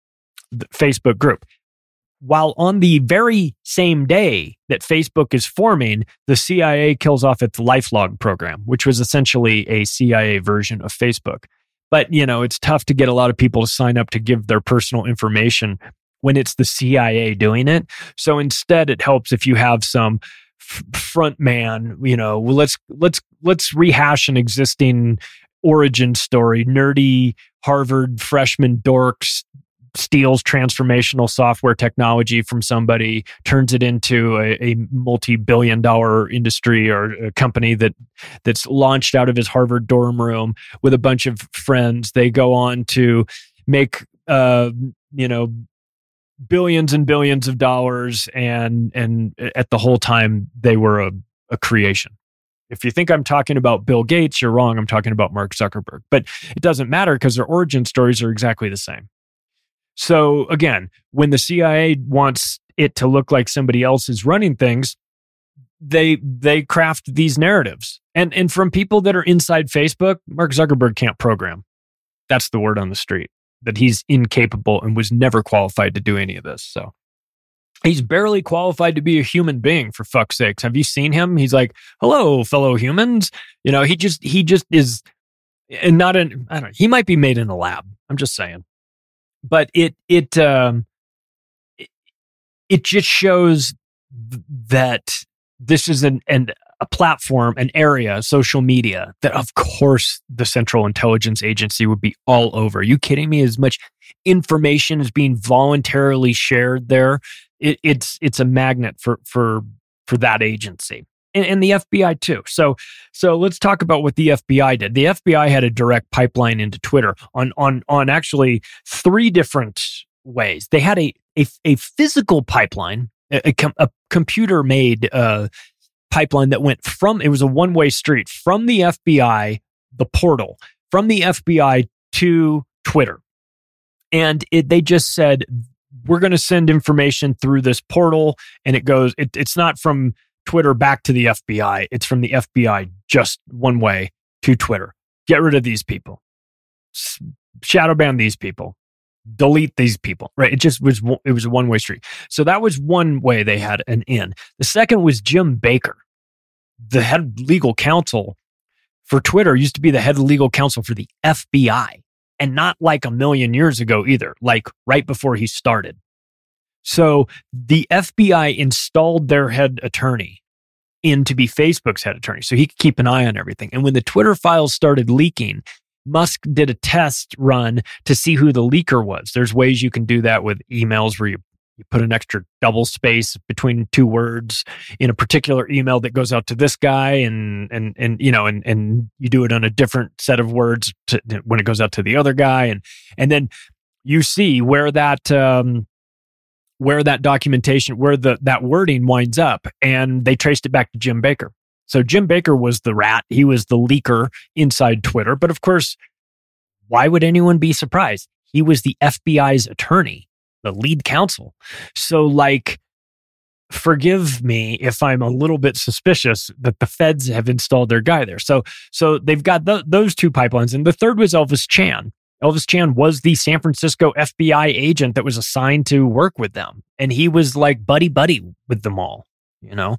The Facebook group. While on the very same day that Facebook is forming, the C I A kills off its LifeLog program, which was essentially a C I A version of Facebook. But, you know, it's tough to get a lot of people to sign up to give their personal information when it's the C I A doing it. So instead, it helps if you have some f- front man, you know, well, let's let's let's rehash an existing origin story. Nerdy Harvard freshman dorks steals transformational software technology from somebody, turns it into a, a multi-billion dollar industry or a company that that's launched out of his Harvard dorm room with a bunch of friends. They go on to make, uh, you know, billions and billions of dollars, and and at the whole time they were a, a creation. If you think I'm talking about Bill Gates, you're wrong. I'm talking about Mark Zuckerberg. But it doesn't matter because their origin stories are exactly the same. So again, when the C I A wants it to look like somebody else is running things, they they craft these narratives. And and from people that are inside Facebook, Mark Zuckerberg can't program. That's the word on the street, that he's incapable and was never qualified to do any of this. So he's barely qualified to be a human being, for fuck's sakes. Have you seen him? He's like, hello, fellow humans. You know, he just he just is, and not in, I don't know, he might be made in a lab. I'm just saying. But it it um, it, it just shows th- that this is an, an a platform, an area, social media, that of course the Central Intelligence Agency would be all over. Are you kidding me? As much information is being voluntarily shared there, it, it's it's a magnet for for for that agency. And, and the F B I too. So, so let's talk about what the F B I did. The F B I had a direct pipeline into Twitter on on on actually three different ways. They had a a, a physical pipeline, a, a, com- a computer-made uh, pipeline that went from. It was a one-way street from the F B I, the portal, from the F B I to Twitter, and it, they just said, we're going to send information through this portal, and it goes. It, it's not from Twitter back to the F B I. It's from the F B I just one way to Twitter. Get rid of these people. Shadow ban these people. Delete these people. Right? It just was, it was a one-way street. So that was one way they had an in. The second was Jim Baker, the head legal counsel for Twitter, used to be the head legal counsel for the F B I. And not like a million years ago either, like right before he started. So the F B I installed their head attorney in to be Facebook's head attorney, so he could keep an eye on everything. And when the Twitter files started leaking, Musk did a test run to see who the leaker was. There's ways you can do that with emails where you, you put an extra double space between two words in a particular email that goes out to this guy, and and and you know, and and you do it on a different set of words to, when it goes out to the other guy, and and then you see where that. Um, where that documentation, where the that wording winds up, and they traced it back to Jim Baker. So Jim Baker was the rat. He was the leaker inside Twitter. But of course, why would anyone be surprised? He was the F B I's attorney, the lead counsel. So like, forgive me if I'm a little bit suspicious that the feds have installed their guy there. So so they've got th- those two pipelines. And the third was Elvis Chan. Elvis Chan was the San Francisco F B I agent that was assigned to work with them. And he was like buddy-buddy with them all, you know?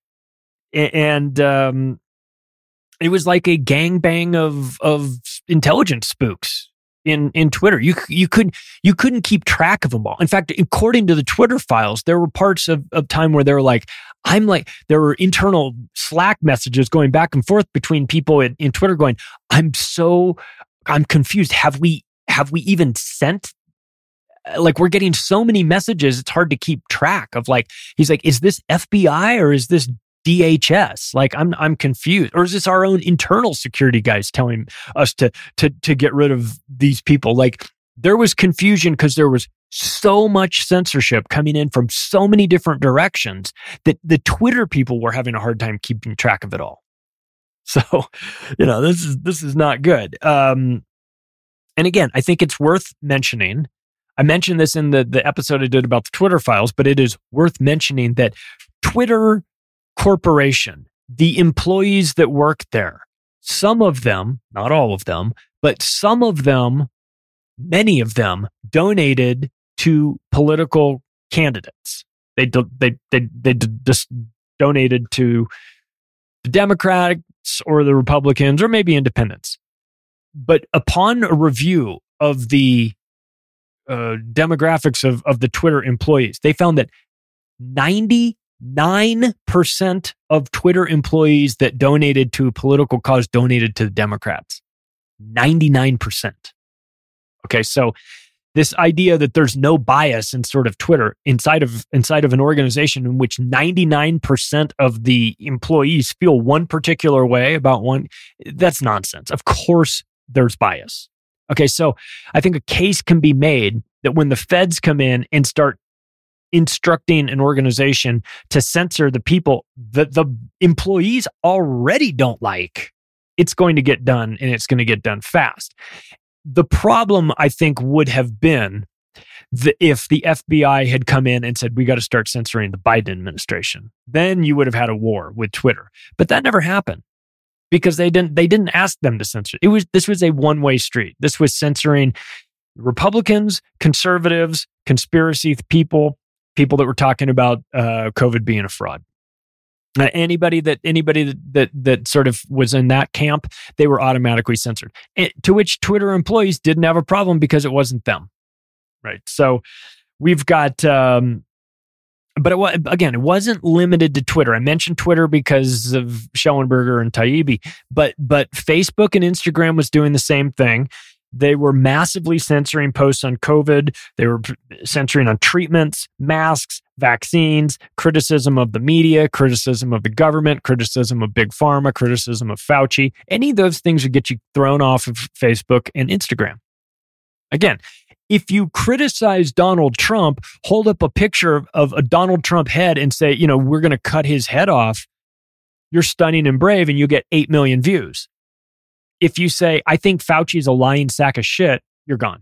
And um, it was like a gangbang of of intelligence spooks in, in Twitter. You you couldn't you couldn't keep track of them all. In fact, according to the Twitter files, there were parts of, of time where they were like, I'm like, there were internal Slack messages going back and forth between people in, in Twitter going, I'm so... I'm confused. Have we have we even sent? Like, we're getting so many messages, it's hard to keep track of. Like, he's like, is this F B I or is this D H S? Like, I'm I'm confused. Or is this our own internal security guys telling us to to to get rid of these people? Like, there was confusion because there was so much censorship coming in from so many different directions that the Twitter people were having a hard time keeping track of it all. So, you know, this is this is not good. Um, and again, I think it's worth mentioning. I mentioned this in the, the episode I did about the Twitter files, but it is worth mentioning that Twitter Corporation, the employees that work there, some of them, not all of them, but some of them, many of them, donated to political candidates. They do, they they they just donated to the Democrats or the Republicans or maybe independents. But upon a review of the uh, demographics of, of the Twitter employees. They found that ninety-nine percent of Twitter employees that donated to a political cause donated to the Democrats. ninety-nine percent. Okay, so this idea that there's no bias in sort of Twitter inside of inside of an organization in which ninety-nine percent of the employees feel one particular way about one, that's nonsense. Of course, there's bias. Okay, so I think a case can be made that when the feds come in and start instructing an organization to censor the people that the employees already don't like, it's going to get done, and it's going to get done fast. The problem, I think, would have been the, if the F B I had come in and said, we got to start censoring the Biden administration. Then you would have had a war with Twitter. But that never happened because they didn't they didn't ask them to censor. It was this was a one-way street. This was censoring Republicans, conservatives, conspiracy people, people that were talking about uh, COVID being a fraud. Uh, anybody that anybody that, that that sort of was in that camp, they were automatically censored. And, to which Twitter employees didn't have a problem because it wasn't them, right? So we've got, um, but it was, again, it wasn't limited to Twitter. I mentioned Twitter because of Schellenberger and Taibbi, but but Facebook and Instagram was doing the same thing. They were massively censoring posts on COVID. They were censoring on treatments, masks, vaccines, criticism of the media, criticism of the government, criticism of Big Pharma, criticism of Fauci. Any of those things would get you thrown off of Facebook and Instagram. Again, if you criticize Donald Trump, hold up a picture of a Donald Trump head and say, you know, we're going to cut his head off, you're stunning and brave, and you get eight million views. If you say, I think Fauci is a lying sack of shit, you're gone.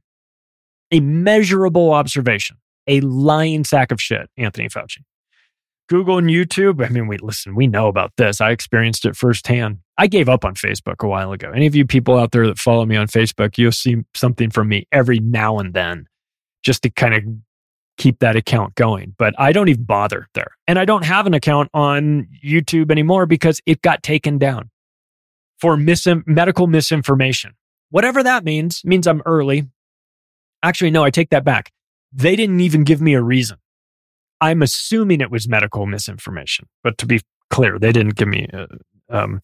A measurable observation. A lying sack of shit, Anthony Fauci. Google and YouTube, I mean, we listen, we know about this. I experienced it firsthand. I gave up on Facebook a while ago. Any of you people out there that follow me on Facebook, you'll see something from me every now and then just to kind of keep that account going. But I don't even bother there. And I don't have an account on YouTube anymore because it got taken down for mis- medical misinformation. Whatever that means, means I'm early. Actually, no, I take that back. They didn't even give me a reason. I'm assuming it was medical misinformation. But to be clear, they didn't give me a, um,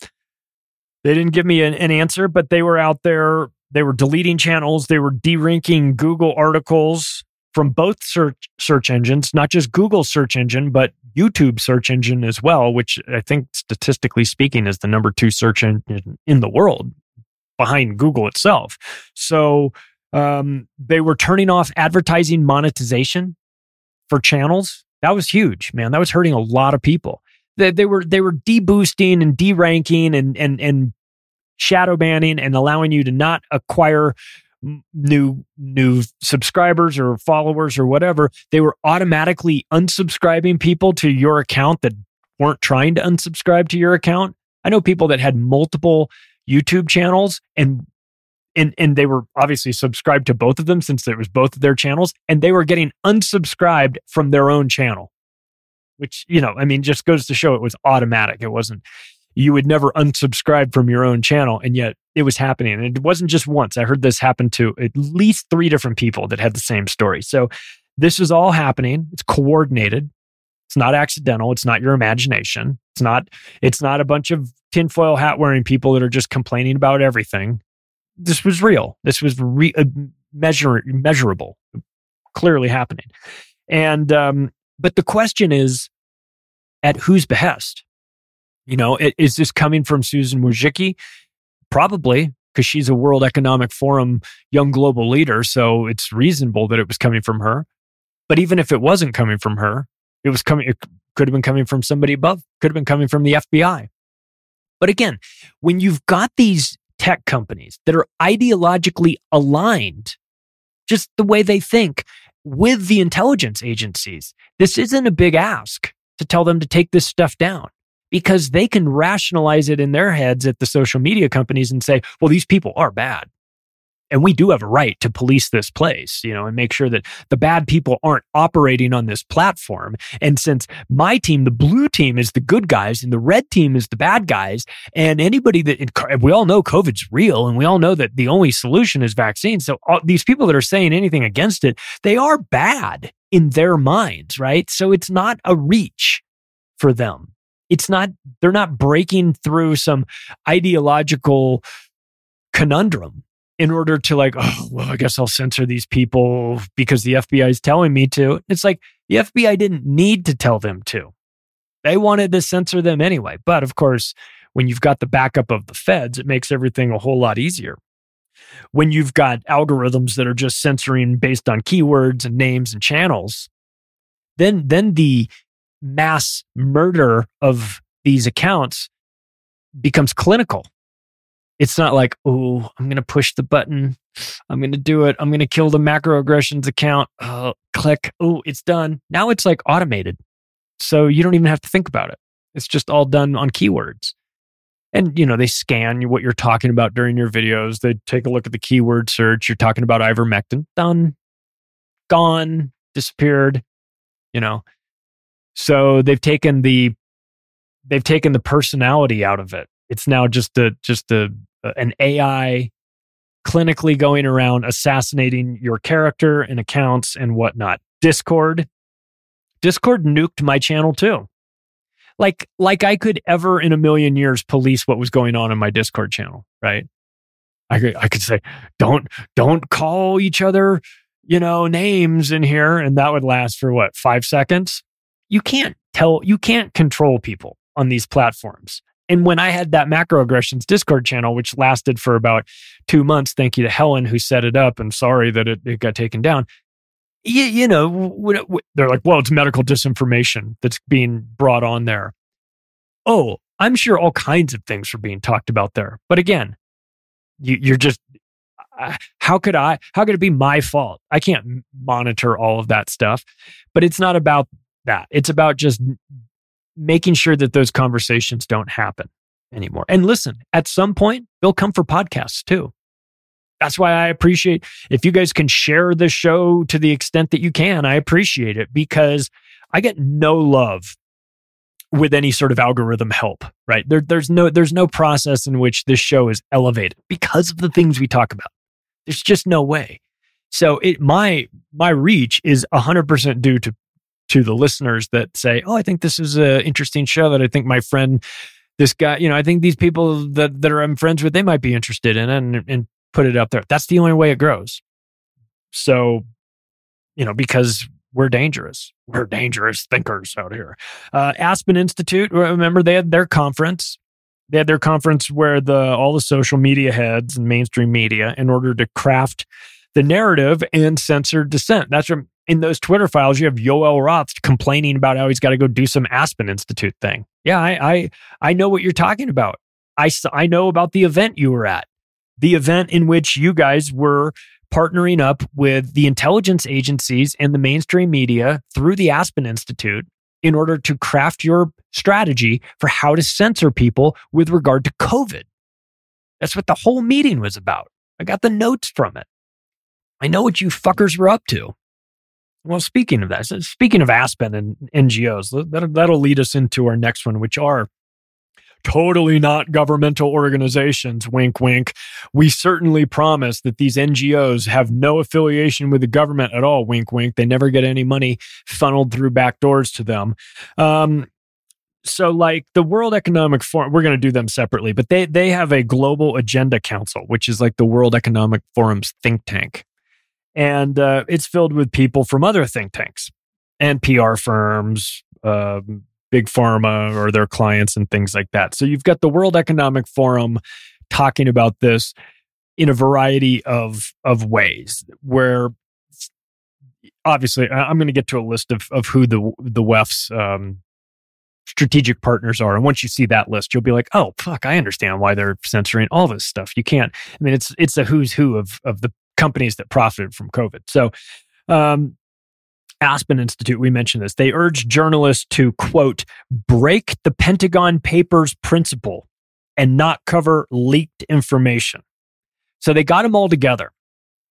they didn't give me an, an answer, but they were out there. They were deleting channels. They were deranking Google articles from both search search engines, not just Google search engine, but YouTube search engine as well, which I think statistically speaking is the number two search engine in the world behind Google itself. So um, they were turning off advertising monetization for channels. That was huge, man. That was hurting a lot of people. They, they were they were deboosting and deranking and and and shadow banning and allowing you to not acquire new new subscribers or followers or whatever. They were automatically unsubscribing people to your account that weren't trying to unsubscribe to your account. I know people that had multiple YouTube channels and and and they were obviously subscribed to both of them since it was both of their channels, and they were getting unsubscribed from their own channel, which, you know, I mean, just goes to show it was automatic. It wasn't, you would never unsubscribe from your own channel, and yet it was happening. And it wasn't just once. I heard this happen to at least three different people that had the same story. So this is all happening. It's coordinated. It's not accidental. It's not your imagination. It's not, it's not a bunch of tinfoil hat wearing people that are just complaining about everything. This was real. This was re- uh, measure, measurable, clearly happening. And, um, but the question is, at whose behest? You know, is this coming from Susan Wojcicki? Probably, because she's a World Economic Forum young global leader, so it's reasonable that it was coming from her. But even if it wasn't coming from her, it was coming. It could have been coming from somebody above. Could have been coming from the F B I. But again, when you've got these tech companies that are ideologically aligned, just the way they think, with the intelligence agencies, this isn't a big ask to tell them to take this stuff down, because they can rationalize it in their heads at the social media companies and say, well, these people are bad. And we do have a right to police this place, you know, and make sure that the bad people aren't operating on this platform. And since my team, the blue team, is the good guys and the red team is the bad guys, and anybody that, we all know COVID's real, and we all know that the only solution is vaccines. So all these people that are saying anything against it, they are bad in their minds, right? So it's not a reach for them. It's not, they're not breaking through some ideological conundrum in order to like, oh, well, I guess I'll censor these people because the F B I is telling me to. It's like the F B I didn't need to tell them to. They wanted to censor them anyway. But of course, when you've got the backup of the feds, it makes everything a whole lot easier. When you've got algorithms that are just censoring based on keywords and names and channels, then, then the mass murder of these accounts becomes clinical. It's not like, oh, I'm going to push the button. I'm going to do it. I'm going to kill the macroaggressions account. Uh, click. Oh, it's done. Now it's like automated. So you don't even have to think about it. It's just all done on keywords. And, you know, they scan what you're talking about during your videos. They take a look at the keyword search. You're talking about ivermectin. Done. Gone. Disappeared. You know. So they've taken the they've taken the personality out of it. It's now just a just a an A I clinically going around assassinating your character and accounts and whatnot. Discord. Discord nuked my channel too. Like, like I could ever in a million years police what was going on in my Discord channel, right? I could, I could say, don't, don't call each other, you know, names in here. And that would last for what, five seconds? You can't tell, you can't control people on these platforms. And when I had that macroaggressions Discord channel, which lasted for about two months, thank you to Helen who set it up, and sorry that it, it got taken down. You, you know, w- w- they're like, well, it's medical disinformation that's being brought on there. Oh, I'm sure all kinds of things are being talked about there. But again, you, you're just, uh, how could I, how could it be my fault? I can't monitor all of that stuff. But it's not about that. It's about just making sure that those conversations don't happen anymore. And listen, at some point, they'll come for podcasts too. That's why I appreciate if you guys can share the show to the extent that you can. I appreciate it because I get no love with any sort of algorithm help, right? There, there's no there's no process in which this show is elevated because of the things we talk about. There's just no way. So it my my reach is one hundred percent due to to the listeners that say, oh, I think this is an interesting show that I think my friend, this guy, you know, I think these people that, that are I'm friends with, they might be interested in it, and, and put it up there. That's the only way it grows. So, you know, because we're dangerous. We're dangerous thinkers out here. Uh, Aspen Institute, remember they had their conference. They had their conference where the all the social media heads and mainstream media, in order to craft the narrative and censor dissent. That's from, in those Twitter files, you have Yoel Roth complaining about how he's got to go do some Aspen Institute thing. Yeah, I, I, I know what you're talking about. I, I know about the event you were at. The event in which you guys were partnering up with the intelligence agencies and the mainstream media through the Aspen Institute in order to craft your strategy for how to censor people with regard to COVID. That's what the whole meeting was about. I got the notes from it. I know what you fuckers were up to. Well, speaking of that, speaking of Aspen and N G Os, that, that'll lead us into our next one, which are totally not governmental organizations, wink, wink. We certainly promise that these N G Os have no affiliation with the government at all, wink, wink. They never get any money funneled through back doors to them. Um, so like the World Economic Forum, we're going to do them separately, but they they have a Global Agenda Council, which is like the World Economic Forum's think tank. And uh, it's filled with people from other think tanks and P R firms, um, big pharma or their clients and things like that. So you've got the World Economic Forum talking about this in a variety of of ways, where obviously I'm going to get to a list of of who the the W E F's um, strategic partners are. And once you see that list, you'll be like, oh, fuck, I understand why they're censoring all this stuff. You can't, I mean, it's it's a who's who of of the companies that profited from COVID. So um, Aspen Institute, we mentioned this. They urge journalists to, quote, break the Pentagon Papers principle and not cover leaked information. So they got them all together.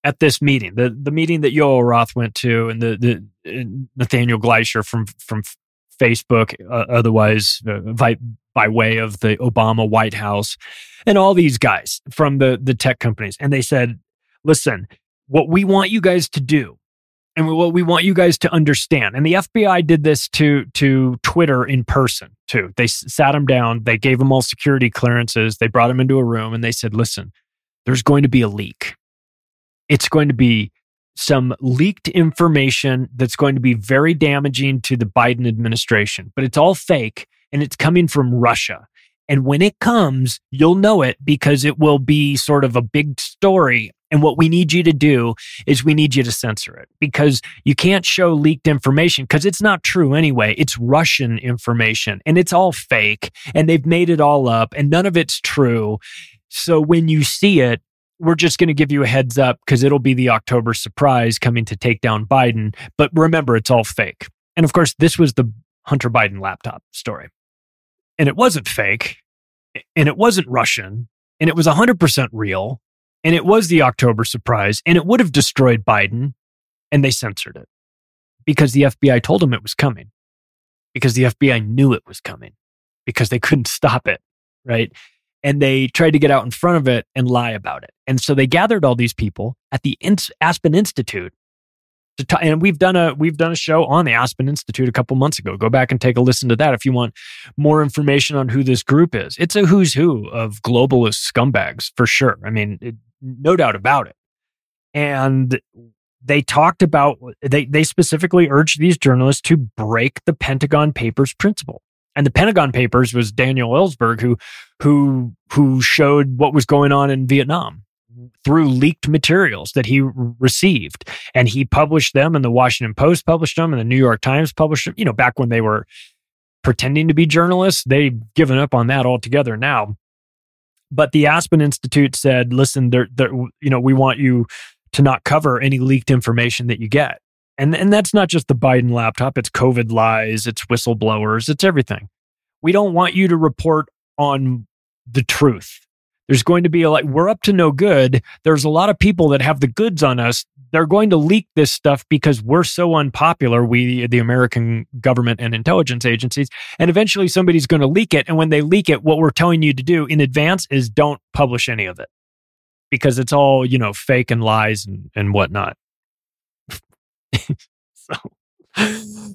at this meeting, the, the meeting that Yoel Roth went to, and the, the uh, Nathaniel Gleischer from from Facebook, uh, otherwise uh, by, by way of the Obama White House, and all these guys from the, the tech companies. And they said, listen, what we want you guys to do, and what we want you guys to understand, and the F B I did this to, to Twitter in person too. They s- sat them down, they gave them all security clearances, they brought them into a room, and they said, listen, there's going to be a leak. It's going to be some leaked information that's going to be very damaging to the Biden administration, but it's all fake and it's coming from Russia. And when it comes, you'll know it because it will be sort of a big story. And what we need you to do is we need you to censor it, because you can't show leaked information because it's not true anyway. It's Russian information and it's all fake and they've made it all up and none of it's true. So when you see it, we're just going to give you a heads up because it'll be the October surprise coming to take down Biden. But remember, it's all fake. And of course, this was the Hunter Biden laptop story. And it wasn't fake. And it wasn't Russian. And it was one hundred percent real. And it was the October surprise. And it would have destroyed Biden. And they censored it because the F B I told them it was coming. Because the F B I knew it was coming. Because they couldn't stop it. Right? And they tried to get out in front of it and lie about it. And so they gathered all these people at the Aspen Institute. To t- and we've done a we've done a show on the Aspen Institute a couple months ago. Go back and take a listen to that if you want more information on who this group is. It's a who's who of globalist scumbags for sure. I mean, it, no doubt about it. And they talked about they they specifically urged these journalists to break the Pentagon Papers principle. And the Pentagon Papers was Daniel Ellsberg, who who who showed what was going on in Vietnam through leaked materials that he received. And he published them, and the Washington Post published them, and the New York Times published them. You know, back when they were pretending to be journalists, they've given up on that altogether now. But the Aspen Institute said, listen, they're, they're, you know, we want you to not cover any leaked information that you get. And, and that's not just the Biden laptop. It's COVID lies. It's whistleblowers. It's everything. We don't want you to report on the truth. There's going to be a, like, we're up to no good. There's a lot of people that have the goods on us. They're going to leak this stuff because we're so unpopular, we, the American government and intelligence agencies. And eventually somebody's going to leak it. And when they leak it, what we're telling you to do in advance is don't publish any of it because it's all, you know, fake and lies and, and whatnot. so,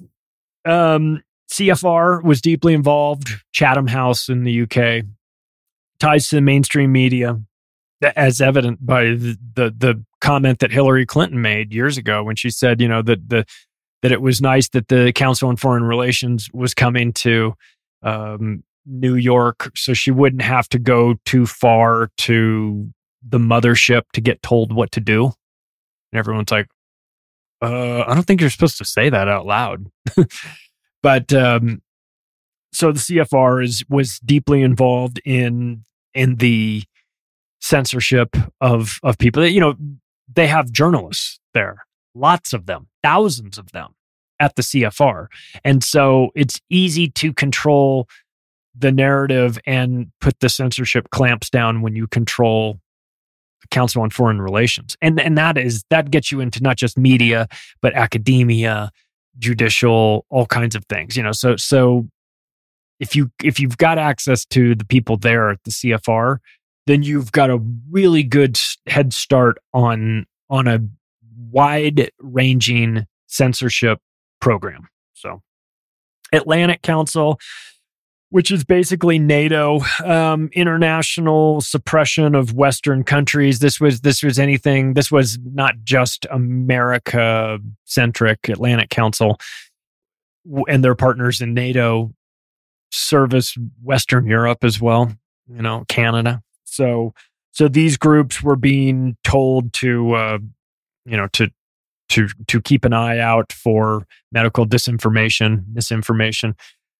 um, C F R was deeply involved. Chatham House in the U K, ties to the mainstream media, as evident by the, the the comment that Hillary Clinton made years ago when she said, you know, that the that it was nice that the Council on Foreign Relations was coming to um, New York, so she wouldn't have to go too far to the mothership to get told what to do. And everyone's like, Uh, I don't think you're supposed to say that out loud. But um, so the C F R is was deeply involved in in the censorship of of people. You know, they have journalists there, lots of them, thousands of them at the C F R, and so it's easy to control the narrative and put the censorship clamps down when you control the Council on Foreign Relations. And and that is that gets you into not just media, but academia, judicial, all kinds of things. You know, so so if you if you've got access to the people there at the C F R, then you've got a really good head start on on a wide-ranging censorship program. So Atlantic Council, which is basically NATO, um, international suppression of Western countries. This was this was anything. This was not just America-centric. Atlantic Council and their partners in NATO service Western Europe as well. You know, Canada. So so these groups were being told to, uh, you know, to to to keep an eye out for medical disinformation, misinformation.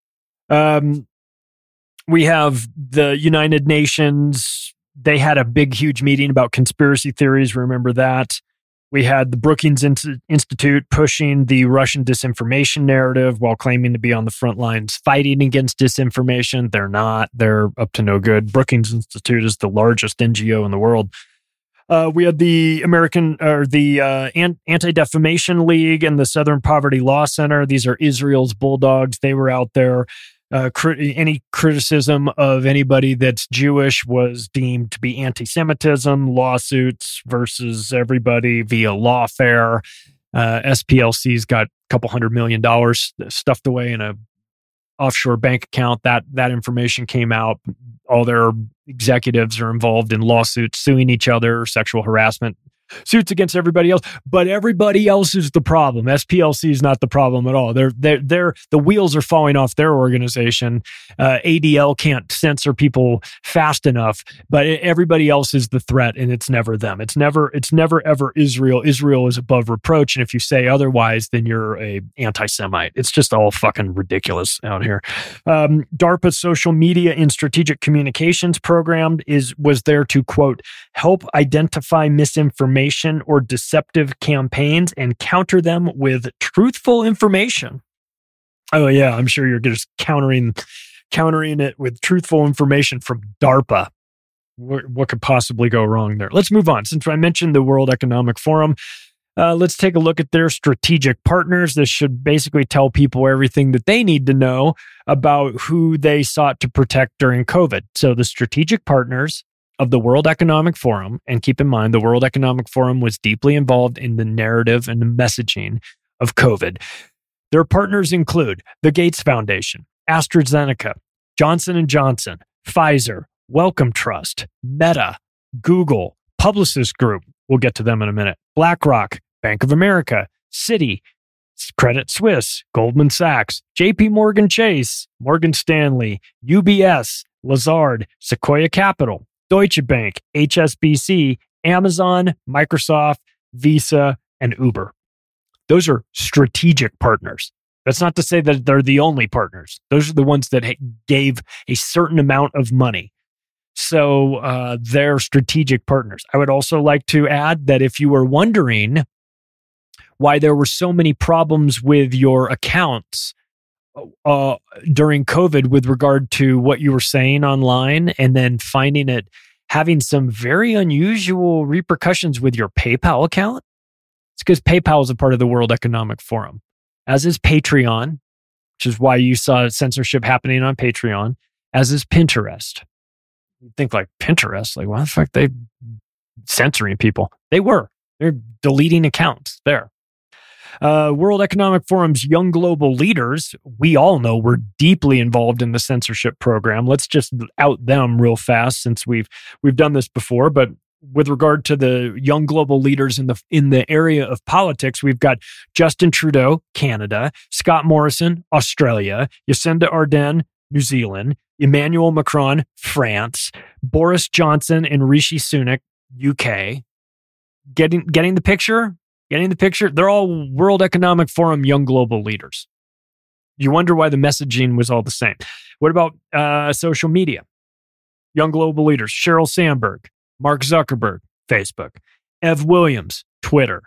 Um. We have the United Nations. They had a big, huge meeting about conspiracy theories. Remember that? We had the Brookings Institute pushing the Russian disinformation narrative while claiming to be on the front lines fighting against disinformation. They're not. They're up to no good. Brookings Institute is the largest N G O in the world. Uh, we had the American or the uh, Anti-Defamation League and the Southern Poverty Law Center. These are Israel's bulldogs. They were out there. Uh, cri- any criticism of anybody that's Jewish was deemed to be anti-Semitism. Lawsuits versus everybody via lawfare. Uh, S P L C's got a couple hundred million dollars stuffed away in a offshore bank account. That that information came out. All their executives are involved in lawsuits, suing each other, sexual harassment suits against everybody else. But everybody else is the problem. S P L C is not the problem at all. They're they're they're the wheels are falling off their organization. Uh, A D L can't censor people fast enough, but everybody else is the threat, and it's never them. It's never it's never ever Israel. Israel is above reproach, and if you say otherwise, then you're a anti-Semite. It's just all fucking ridiculous out here. Um, DARPA's social media and strategic communications program is was there to quote help identify misinformation or deceptive campaigns and counter them with truthful information. Oh yeah, I'm sure you're just countering countering it with truthful information from DARPA. What, what could possibly go wrong there? Let's move on. Since I mentioned the World Economic Forum, uh, let's take a look at their strategic partners. This should basically tell people everything that they need to know about who they sought to protect during COVID. So the strategic partners of the World Economic Forum, and keep in mind, the World Economic Forum was deeply involved in the narrative and the messaging of COVID. Their partners include the Gates Foundation, AstraZeneca, Johnson and Johnson, Pfizer, Wellcome Trust, Meta, Google, Publicis Group, we'll get to them in a minute, BlackRock, Bank of America, Citi, Credit Suisse, Goldman Sachs, J P Morgan Chase, Morgan Stanley, U B S, Lazard, Sequoia Capital, Deutsche Bank, H S B C, Amazon, Microsoft, Visa, and Uber. Those are strategic partners. That's not to say that they're the only partners. Those are the ones that gave a certain amount of money. So uh, they're strategic partners. I would also like to add that if you were wondering why there were so many problems with your accounts uh, during COVID with regard to what you were saying online, and then finding it having some very unusual repercussions with your PayPal account, it's because PayPal is a part of the World Economic Forum, as is Patreon, which is why you saw censorship happening on Patreon, as is Pinterest. You think like Pinterest, like why the fuck they censoring people? They were. They're deleting accounts there. Uh, World Economic Forum's young global leaders, we all know, were deeply involved in the censorship program. Let's just out them real fast, since we've we've done this before. But with regard to the young global leaders in the in the area of politics, we've got Justin Trudeau, Canada; Scott Morrison, Australia; Jacinda Ardern, New Zealand; Emmanuel Macron, France; Boris Johnson and Rishi Sunak, U K. Getting getting the picture? Getting the picture? They're all World Economic Forum young global leaders. You wonder why the messaging was all the same. What about uh, social media? Young global leaders: Sheryl Sandberg, Mark Zuckerberg, Facebook; Ev Williams, Twitter;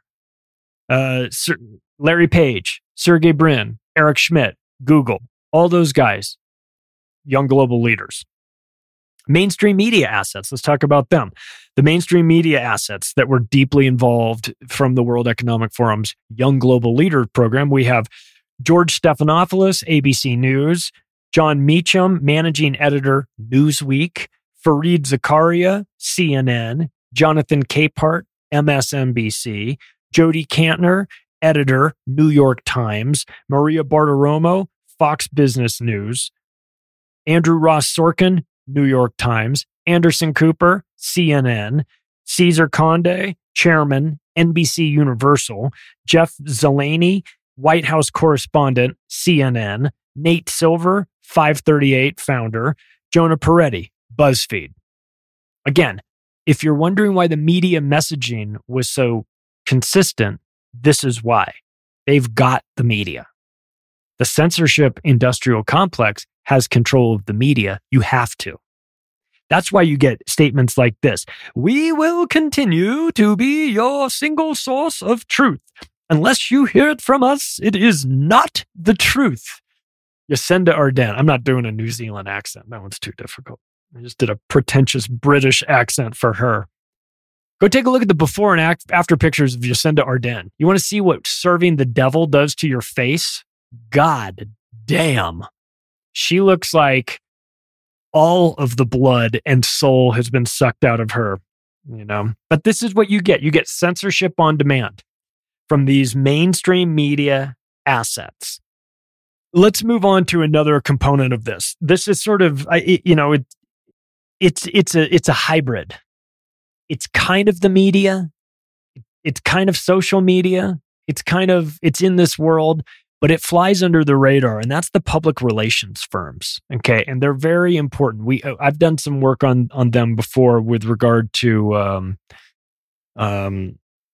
uh, Sir, Larry Page, Sergey Brin, Eric Schmidt, Google. All those guys, young global leaders. Mainstream media assets. Let's talk about them. The mainstream media assets that were deeply involved from the World Economic Forum's Young Global Leader program. We have George Stephanopoulos, A B C News; John Meacham, managing editor, Newsweek; Fareed Zakaria, C N N; Jonathan Capehart, M S N B C; Jody Kantner, editor, New York Times; Maria Bartiromo, Fox Business News; Andrew Ross Sorkin, New York Times; Anderson Cooper, C N N; Cesar Conde, chairman, N B C Universal; Jeff Zeleny, White House correspondent, C N N; Nate Silver, five thirty-eight founder; Jonah Peretti, BuzzFeed. Again, if you're wondering why the media messaging was so consistent, this is why. They've got the media. The censorship industrial complex has control of the media. You have to. That's why you get statements like this: "We will continue to be your single source of truth. Unless you hear it from us, it is not the truth." Jacinda Ardern. I'm not doing a New Zealand accent. That one's too difficult. I just did a pretentious British accent for her. Go take a look at the before and after pictures of Jacinda Ardern. You want to see what serving the devil does to your face? God damn. She looks like all of the blood and soul has been sucked out of her, you know. But this is what you get. You get censorship on demand from these mainstream media assets. Let's move on to another component of this. This is sort of, you know, it, it's it's a it's a hybrid. It's kind of the media. It's kind of social media. It's kind of, it's in this world, but it flies under the radar, and that's the public relations firms. Okay. And they're very important. We, I've done some work on, on them before with regard to, um, um,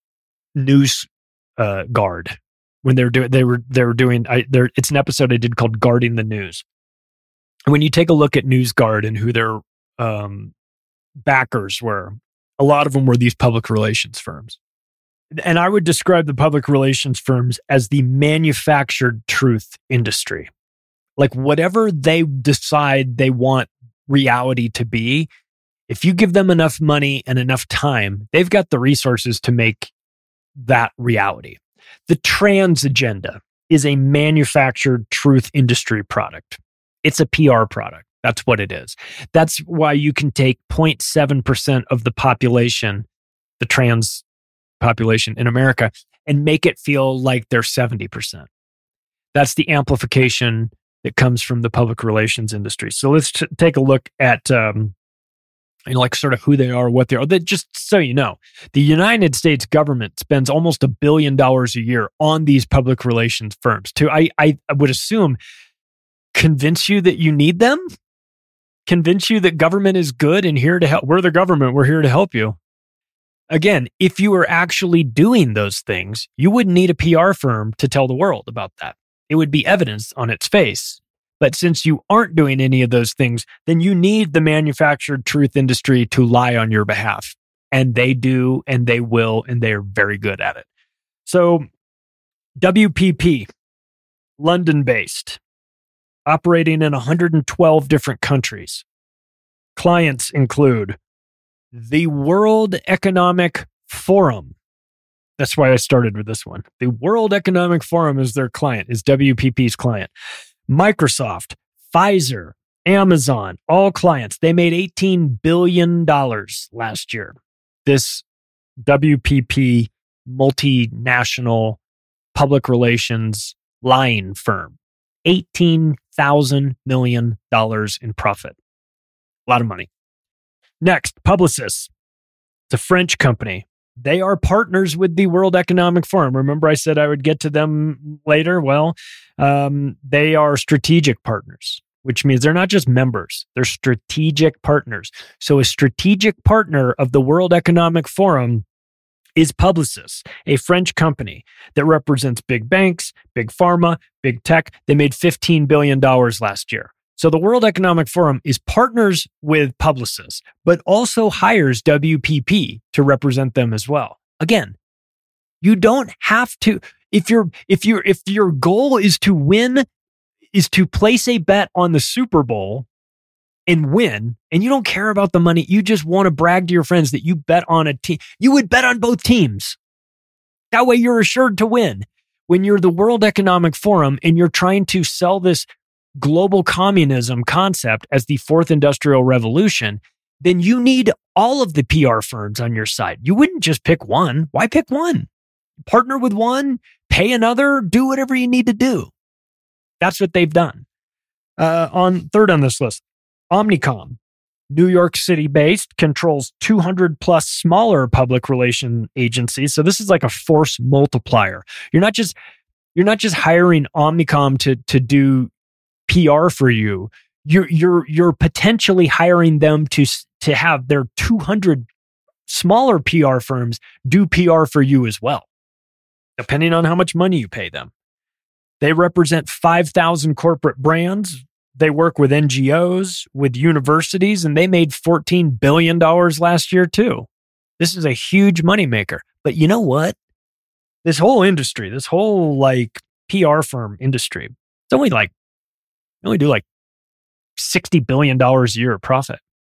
News, uh, Guard. When they were doing, they were, they were doing, I, there, it's an episode I did called Guarding the News. And when you take a look at News Guard and who their, um, backers were, a lot of them were these public relations firms. And I would describe the public relations firms as the manufactured truth industry. Like whatever they decide they want reality to be, if you give them enough money and enough time, they've got the resources to make that reality. The trans agenda is a manufactured truth industry product. It's a P R product. That's what it is. That's why you can take zero point seven percent of the population, the trans population in America, and make it feel like they're seventy percent. That's the amplification that comes from the public relations industry. So let's t- take a look at um, you know, like sort of who they are, what they are. They, just so you know, the United States government spends almost a billion dollars a year on these public relations firms to, I, I would assume, convince you that you need them, convince you that government is good and here to help. We're the government. We're here to help you. Again, if you were actually doing those things, you wouldn't need a P R firm to tell the world about that. It would be evidence on its face. But since you aren't doing any of those things, then you need the manufactured truth industry to lie on your behalf. And they do, and they will, and they're very good at it. So W P P, London-based, operating in one hundred twelve different countries. Clients include the World Economic Forum. That's why I started with this one. The World Economic Forum is their client, is W P P's client. Microsoft, Pfizer, Amazon, all clients. They made eighteen billion dollars last year. This W P P multinational public relations lying firm. eighteen thousand million dollars in profit. A lot of money. Next, Publicis. It's a French company. They are partners with the World Economic Forum. Remember I said I would get to them later? Well, um, they are strategic partners, which means they're not just members. They're strategic partners. So a strategic partner of the World Economic Forum is Publicis, a French company that represents big banks, big pharma, big tech. They made fifteen billion dollars last year. So the World Economic Forum is partners with Publicis, but also hires W P P to represent them as well. Again, you don't have to, if your if your if your goal is to win, is to place a bet on the Super Bowl and win, and you don't care about the money, you just want to brag to your friends that you bet on a team, you would bet on both teams. That way you're assured to win. When you're the World Economic Forum and you're trying to sell this global communism concept as the fourth industrial revolution, then you need all of the P R firms on your side. You wouldn't just pick one. Why pick one? Partner with one, pay another, do whatever you need to do. That's what they've done. Uh, on third on this list, Omnicom, New York City based, controls two hundred plus smaller public relation agencies. So this is like a force multiplier. You're not just you're not just hiring Omnicom to to do P R for you. You're you're you're potentially hiring them to to have their two hundred smaller P R firms do P R for you as well, depending on how much money you pay them. They represent five thousand corporate brands. They work with N G Os, with universities, and they made fourteen billion dollars last year too. This is a huge moneymaker. But you know what? This whole industry, this whole like P R firm industry, it's only like They only do like sixty billion dollars a year of profit.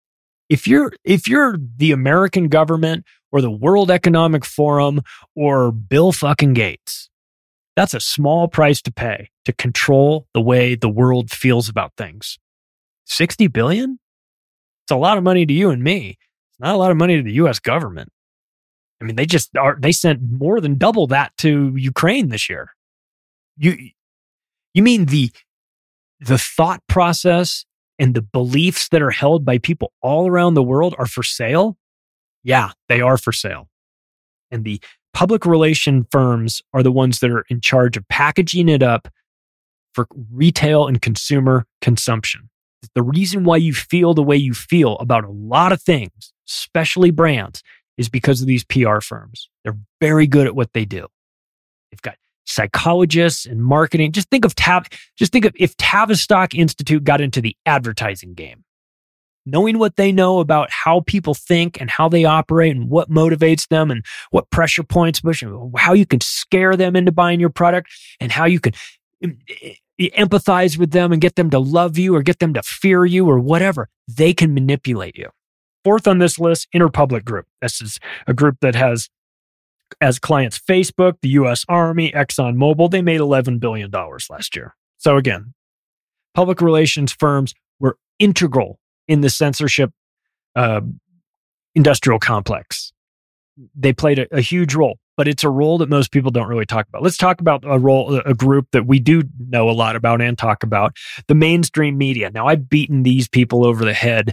If you're if you're the American government or the World Economic Forum or Bill fucking Gates, that's a small price to pay to control the way the world feels about things. sixty billion? It's a lot of money to you and me. It's not a lot of money to the U S government. I mean, they just are, they sent more than double that to Ukraine this year. You, you mean the, the thought process and the beliefs that are held by people all around the world are for sale? Yeah, they are for sale. And the public relation firms are the ones that are in charge of packaging it up for retail and consumer consumption. The reason why you feel the way you feel about a lot of things, especially brands, is because of these P R firms. They're very good at what they do. They've got psychologists and marketing. Just think of Tav. Just think of if Tavistock Institute got into the advertising game, knowing what they know about how people think and how they operate and what motivates them and what pressure points push and how you can scare them into buying your product and how you can empathize with them and get them to love you or get them to fear you or whatever. They can manipulate you. Fourth on this list, Interpublic Group. This is a group that has as clients Facebook, the U S Army, ExxonMobil. They made eleven billion dollars last year. So again, public relations firms were integral in the censorship uh, industrial complex. They played a, a huge role, but it's a role that most people don't really talk about. Let's talk about a role, a group that we do know a lot about and talk about, the mainstream media. Now, I've beaten these people over the head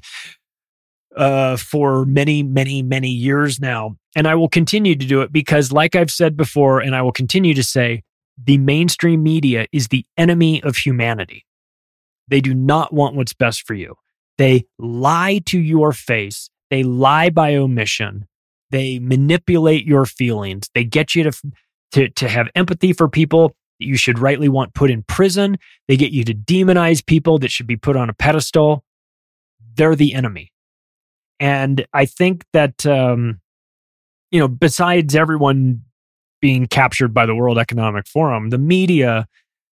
uh, for many, many, many years now, and I will continue to do it because, like I've said before, and I will continue to say, the mainstream media is the enemy of humanity. They do not want what's best for you. They lie to your face. They lie by omission. They manipulate your feelings. They get you to, to, to have empathy for people that you should rightly want put in prison. They get you to demonize people that should be put on a pedestal. They're the enemy. And I think that, um, you know, besides everyone being captured by the World Economic Forum, the media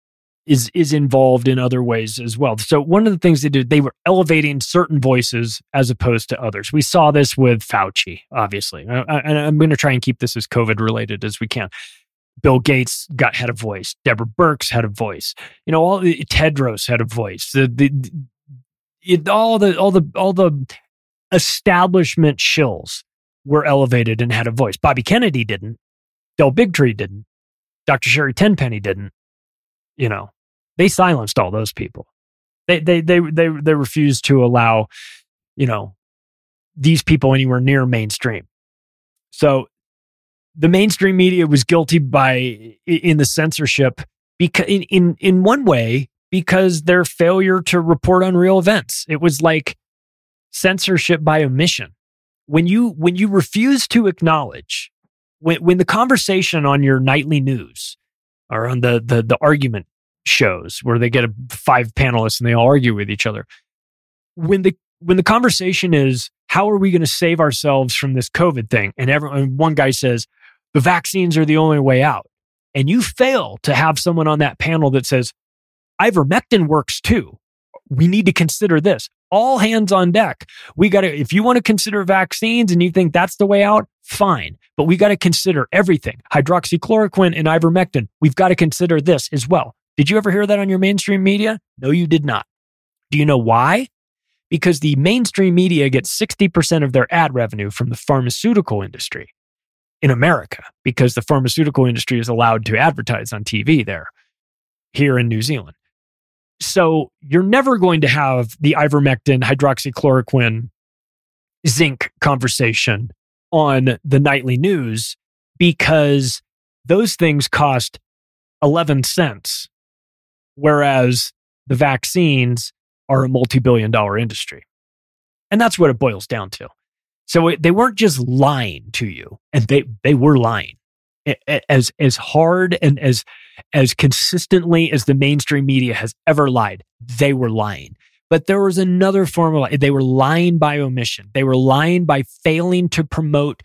is is involved in other ways as well. So one of the things they did, they were elevating certain voices as opposed to others. We saw this with Fauci, obviously. And I'm going to try and keep this as COVID related as we can. Bill Gates got had a voice. Deborah Birx had a voice. You know, all the Tedros had a voice. The, the, it, all the all the all the establishment shills were elevated and had a voice. Bobby Kennedy didn't. Del Bigtree didn't. Doctor Sherry Tenpenny didn't. You know, they silenced all those people. They they they they they refused to allow, you know, these people anywhere near mainstream. So the mainstream media was guilty by in the censorship because in in in one way because their failure to report on real events. It was like censorship by omission. When you when you refuse to acknowledge when when the conversation on your nightly news or on the, the the argument shows where they get a, five panelists and they all argue with each other. When the when the conversation is, how are we going to save ourselves from this COVID thing? And everyone, one guy says, the vaccines are the only way out. And you fail to have someone on that panel that says, ivermectin works too. We need to consider this. All hands on deck. We got to, if you want to consider vaccines and you think that's the way out, fine. But we got to consider everything. Hydroxychloroquine and ivermectin. We've got to consider this as well. Did you ever hear that on your mainstream media? No, you did not. Do you know why? Because the mainstream media gets sixty percent of their ad revenue from the pharmaceutical industry in America, because the pharmaceutical industry is allowed to advertise on T V there, here in New Zealand. So you're never going to have the ivermectin, hydroxychloroquine, zinc conversation on the nightly news because those things cost eleven cents, whereas the vaccines are a multi-billion dollar industry. And that's what it boils down to. So it, they weren't just lying to you, and they, they were lying. As as hard and as as consistently as the mainstream media has ever lied, they were lying. But there was another form of lie. They were lying by omission. They were lying by failing to promote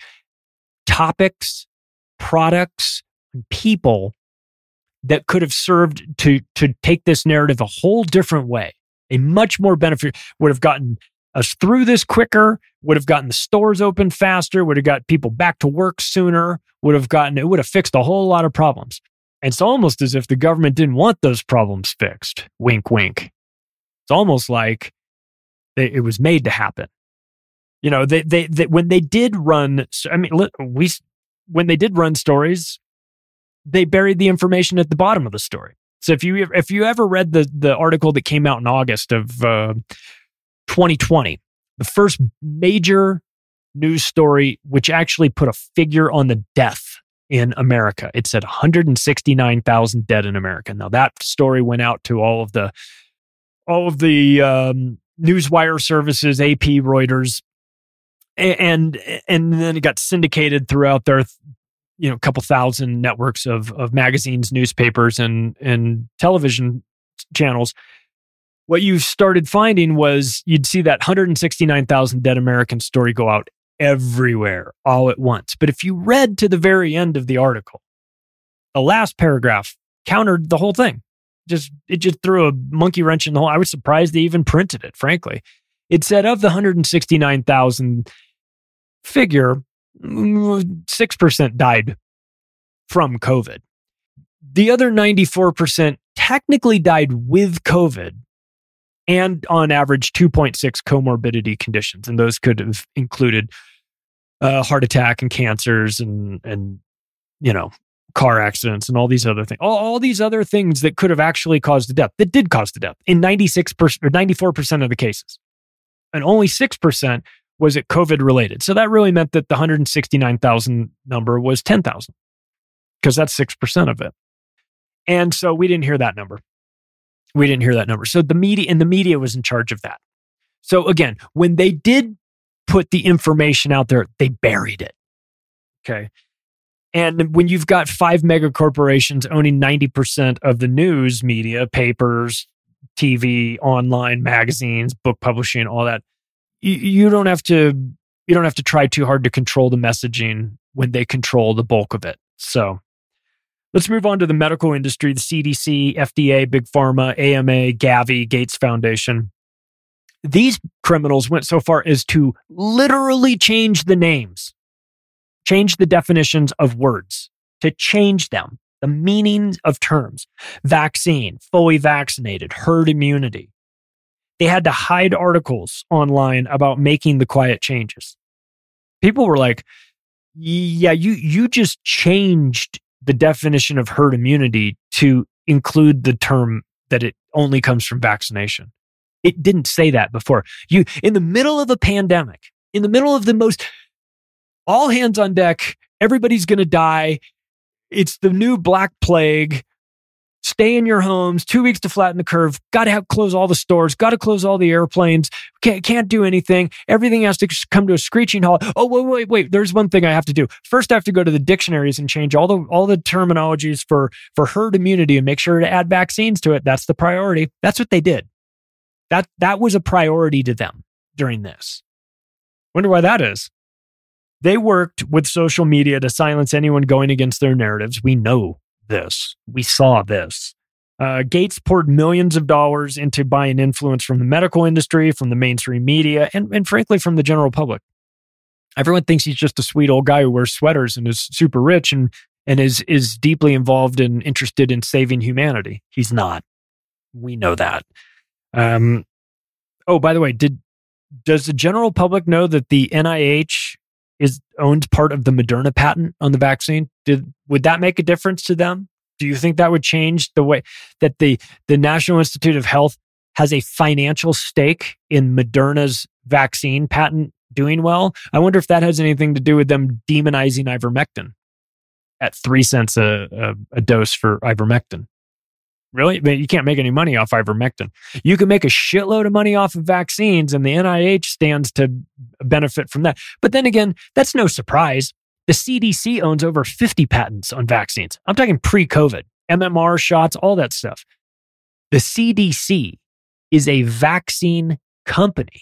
topics, products, and people that could have served to to take this narrative a whole different way. A much more benefit would have gotten us through this quicker, would have gotten the stores open faster, would have got people back to work sooner, would have gotten, it would have fixed a whole lot of problems. And it's almost as if the government didn't want those problems fixed. Wink, wink. It's almost like they, it was made to happen. You know, they, they, they, when they did run, I mean, we, when they did run stories, they buried the information at the bottom of the story. So if you, if you ever read the, the article that came out in August of uh, twenty twenty, the first major news story, which actually put a figure on the death in America, it said one hundred sixty-nine thousand dead in America. Now that story went out to all of the, all of the um, newswire services, A P, Reuters, and and then it got syndicated throughout their, you know, a couple thousand networks of of magazines, newspapers, and and television channels. What you started finding was you'd see that one hundred sixty-nine thousand dead American story go out everywhere all at once. But if you read to the very end of the article, the last paragraph countered the whole thing. Just it just threw a monkey wrench in the whole. I was surprised they even printed it, frankly. It said of the one hundred sixty-nine thousand figure, six percent died from COVID. The other ninety-four percent technically died with COVID, and on average two point six comorbidity conditions. And those could have included uh, heart attack and cancers and, and, you know, car accidents and all these other things. All, all these other things that could have actually caused the death, that did cause the death in ninety-six percent or ninety-four percent of the cases. And only six percent was it COVID related. So that really meant that the one hundred sixty-nine thousand number was ten thousand, because that's six percent of it. And so we didn't hear that number. We didn't hear that number. So the media, and the media was in charge of that. So again, when they did put the information out there, they buried it. Okay. And when you've got five mega corporations owning ninety percent of the news media, papers, T V, online, magazines, book publishing, all that, you, you don't have to, you don't have to try too hard to control the messaging when they control the bulk of it. So let's move on to the medical industry, the C D C, F D A, Big Pharma, A M A, Gavi, Gates Foundation. These criminals went so far as to literally change the names, change the definitions of words, to change them, the meanings of terms. Vaccine, fully vaccinated, herd immunity. They had to hide articles online about making the quiet changes. People were like, yeah, you you just changed the definition of herd immunity to include the term that it only comes from vaccination. It didn't say that before. You, in the middle of a pandemic, in the middle of the most, all hands on deck, everybody's going to die. It's the new Black Plague. Stay in your homes, two weeks to flatten the curve. Got to have close all the stores. Got to close all the airplanes. Can't, can't do anything. Everything has to come to a screeching halt. Oh, wait, wait, wait. There's one thing I have to do. First, I have to go to the dictionaries and change all the all the terminologies for, for herd immunity and make sure to add vaccines to it. That's the priority. That's what they did. That, that was a priority to them during this. Wonder why that is. They worked with social media to silence anyone going against their narratives. We know this. We saw this. Uh, Gates poured millions of dollars into buying influence from the medical industry, from the mainstream media, and, and frankly, from the general public. Everyone thinks he's just a sweet old guy who wears sweaters and is super rich and, and is, is deeply involved and interested in saving humanity. He's not. We know that. Um, oh, by the way, did does the general public know that the N I H is owned part of the Moderna patent on the vaccine? Did would that make a difference to them? Do you think that would change the way that the, the National Institute of Health has a financial stake in Moderna's vaccine patent doing well? I wonder if that has anything to do with them demonizing ivermectin at three cents a, a, a dose for ivermectin. Really? But you can't make any money off ivermectin. You can make a shitload of money off of vaccines, and the N I H stands to benefit from that. But then again, that's no surprise. The C D C owns over fifty patents on vaccines. I'm talking pre-COVID, M M R shots, all that stuff. The C D C is a vaccine company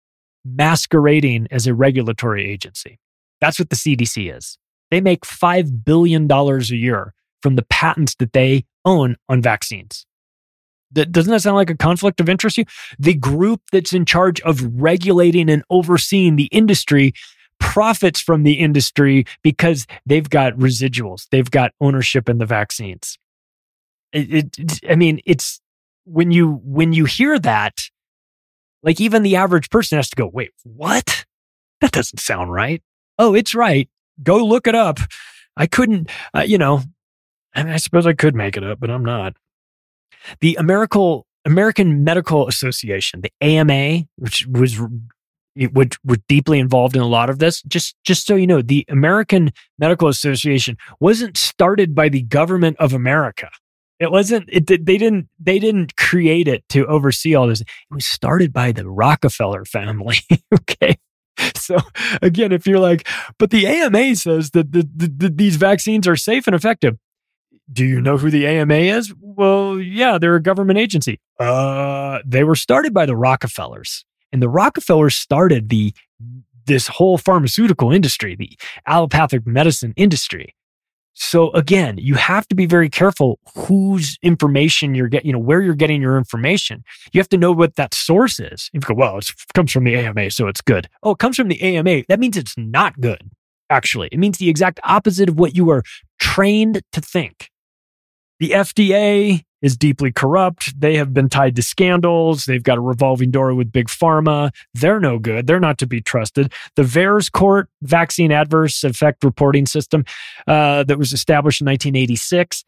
masquerading as a regulatory agency. That's what the C D C is. They make five billion dollars a year from the patents that they own on vaccines. That, doesn't that sound like a conflict of interest to you? The group that's in charge of regulating and overseeing the industry profits from the industry because they've got residuals. They've got ownership in the vaccines. It, it, it, I mean, it's when you when you hear that, like even the average person has to go, wait, what? That doesn't sound right. Oh, it's right. Go look it up. I couldn't, uh, you know, I mean, I suppose I could make it up, but I'm not. The American American Medical Association, the A M A, which was which were deeply involved in a lot of this. Just just so you know, the American Medical Association wasn't started by the government of America. It wasn't. It they didn't they didn't create it to oversee all this. It was started by the Rockefeller family. Okay. So again, if you're like, but the A M A says that the, the, the, these vaccines are safe and effective. Do you know who the A M A is? Well, yeah, they're a government agency. Uh, they were started by the Rockefellers, and the Rockefellers started the this whole pharmaceutical industry, the allopathic medicine industry. So again, you have to be very careful whose information you're getting, you know, where you're getting your information. You have to know what that source is. You go, well, it comes from the A M A, so it's good. Oh, it comes from the A M A. That means it's not good, actually. It means the exact opposite of what you are trained to think. The F D A is deeply corrupt. They have been tied to scandals. They've got a revolving door with Big Pharma. They're no good. They're not to be trusted. The VAERS Court Vaccine Adverse Effect Reporting System uh, that was established in nineteen eighty-six,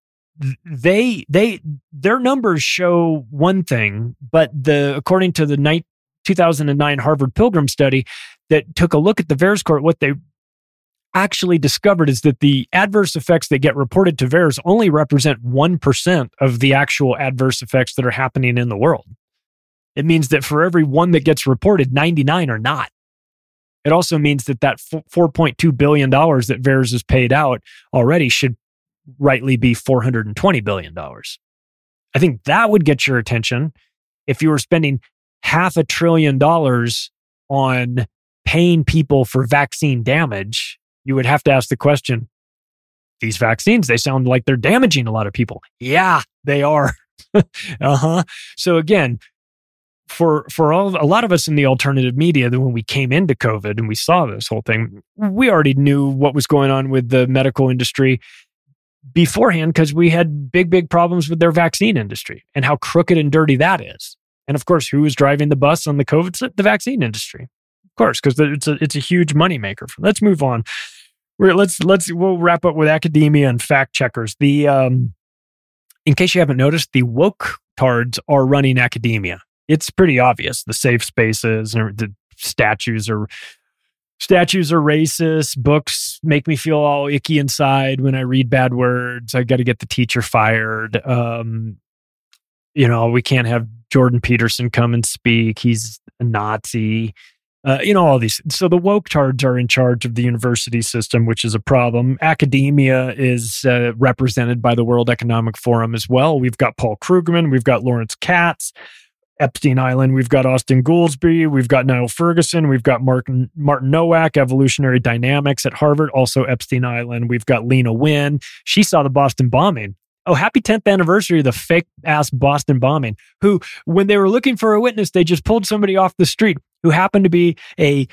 they they their numbers show one thing, but the according to the two thousand nine Harvard Pilgrim study that took a look at the VAERS Court, what they actually discovered is that the adverse effects that get reported to VAERS only represent one percent of the actual adverse effects that are happening in the world. It means that for every one that gets reported, ninety-nine are not. It also means that that four point two billion dollars that VAERS has paid out already should rightly be four hundred twenty billion dollars. I think that would get your attention if you were spending half a trillion dollars on paying people for vaccine damage. You would have to ask the question, these vaccines, they sound like they're damaging a lot of people. Yeah, they are. uh-huh. So again, for for all a lot of us in the alternative media, that when we came into COVID and we saw this whole thing, we already knew what was going on with the medical industry beforehand because we had big, big problems with their vaccine industry and how crooked and dirty that is. And of course, who was driving the bus on the COVID? The vaccine industry. Of course, because it's a it's a huge moneymaker. Let's move on. We're, let's let's we'll wrap up with academia and fact checkers. The um, in case you haven't noticed, the woke tards are running academia. It's pretty obvious. The safe spaces and the statues are statues are racist. Books make me feel all icky inside when I read bad words. I got to get the teacher fired. Um, you know, we can't have Jordan Peterson come and speak. He's a Nazi. Uh, you know, all these. So the woke tards are in charge of the university system, which is a problem. Academia is uh, represented by the World Economic Forum as well. We've got Paul Krugman. We've got Lawrence Katz. Epstein Island. We've got Austin Goolsbee. We've got Niall Ferguson. We've got Martin, Martin Nowak, Evolutionary Dynamics at Harvard, also Epstein Island. We've got Lena Wynn. She saw the Boston bombing. Oh, happy tenth anniversary of the fake-ass Boston bombing, who, when they were looking for a witness, they just pulled somebody off the street who happened to be a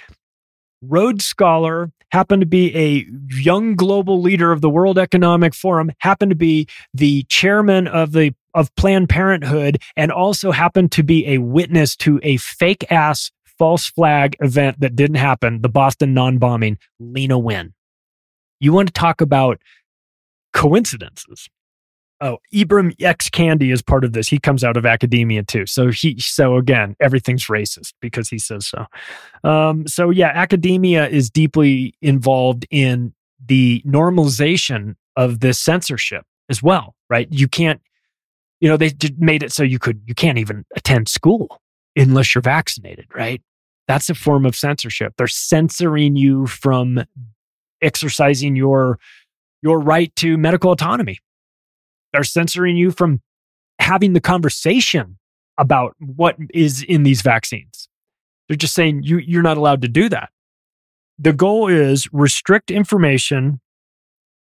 Rhodes Scholar, happened to be a young global leader of the World Economic Forum, happened to be the chairman of the of Planned Parenthood, and also happened to be a witness to a fake-ass false flag event that didn't happen, the Boston non-bombing, Lena Wynn. You want to talk about coincidences? Oh, Ibram X. Kendi is part of this. He comes out of academia too. So he, so again, everything's racist because he says so. Um, so yeah, academia is deeply involved in the normalization of this censorship as well, right? You can't, you know, they made it so you could, you can't even attend school unless you're vaccinated, right? That's a form of censorship. They're censoring you from exercising your, your right to medical autonomy. They're censoring you from having the conversation about what is in these vaccines. They're just saying you, you're not allowed to do that. The goal is restrict information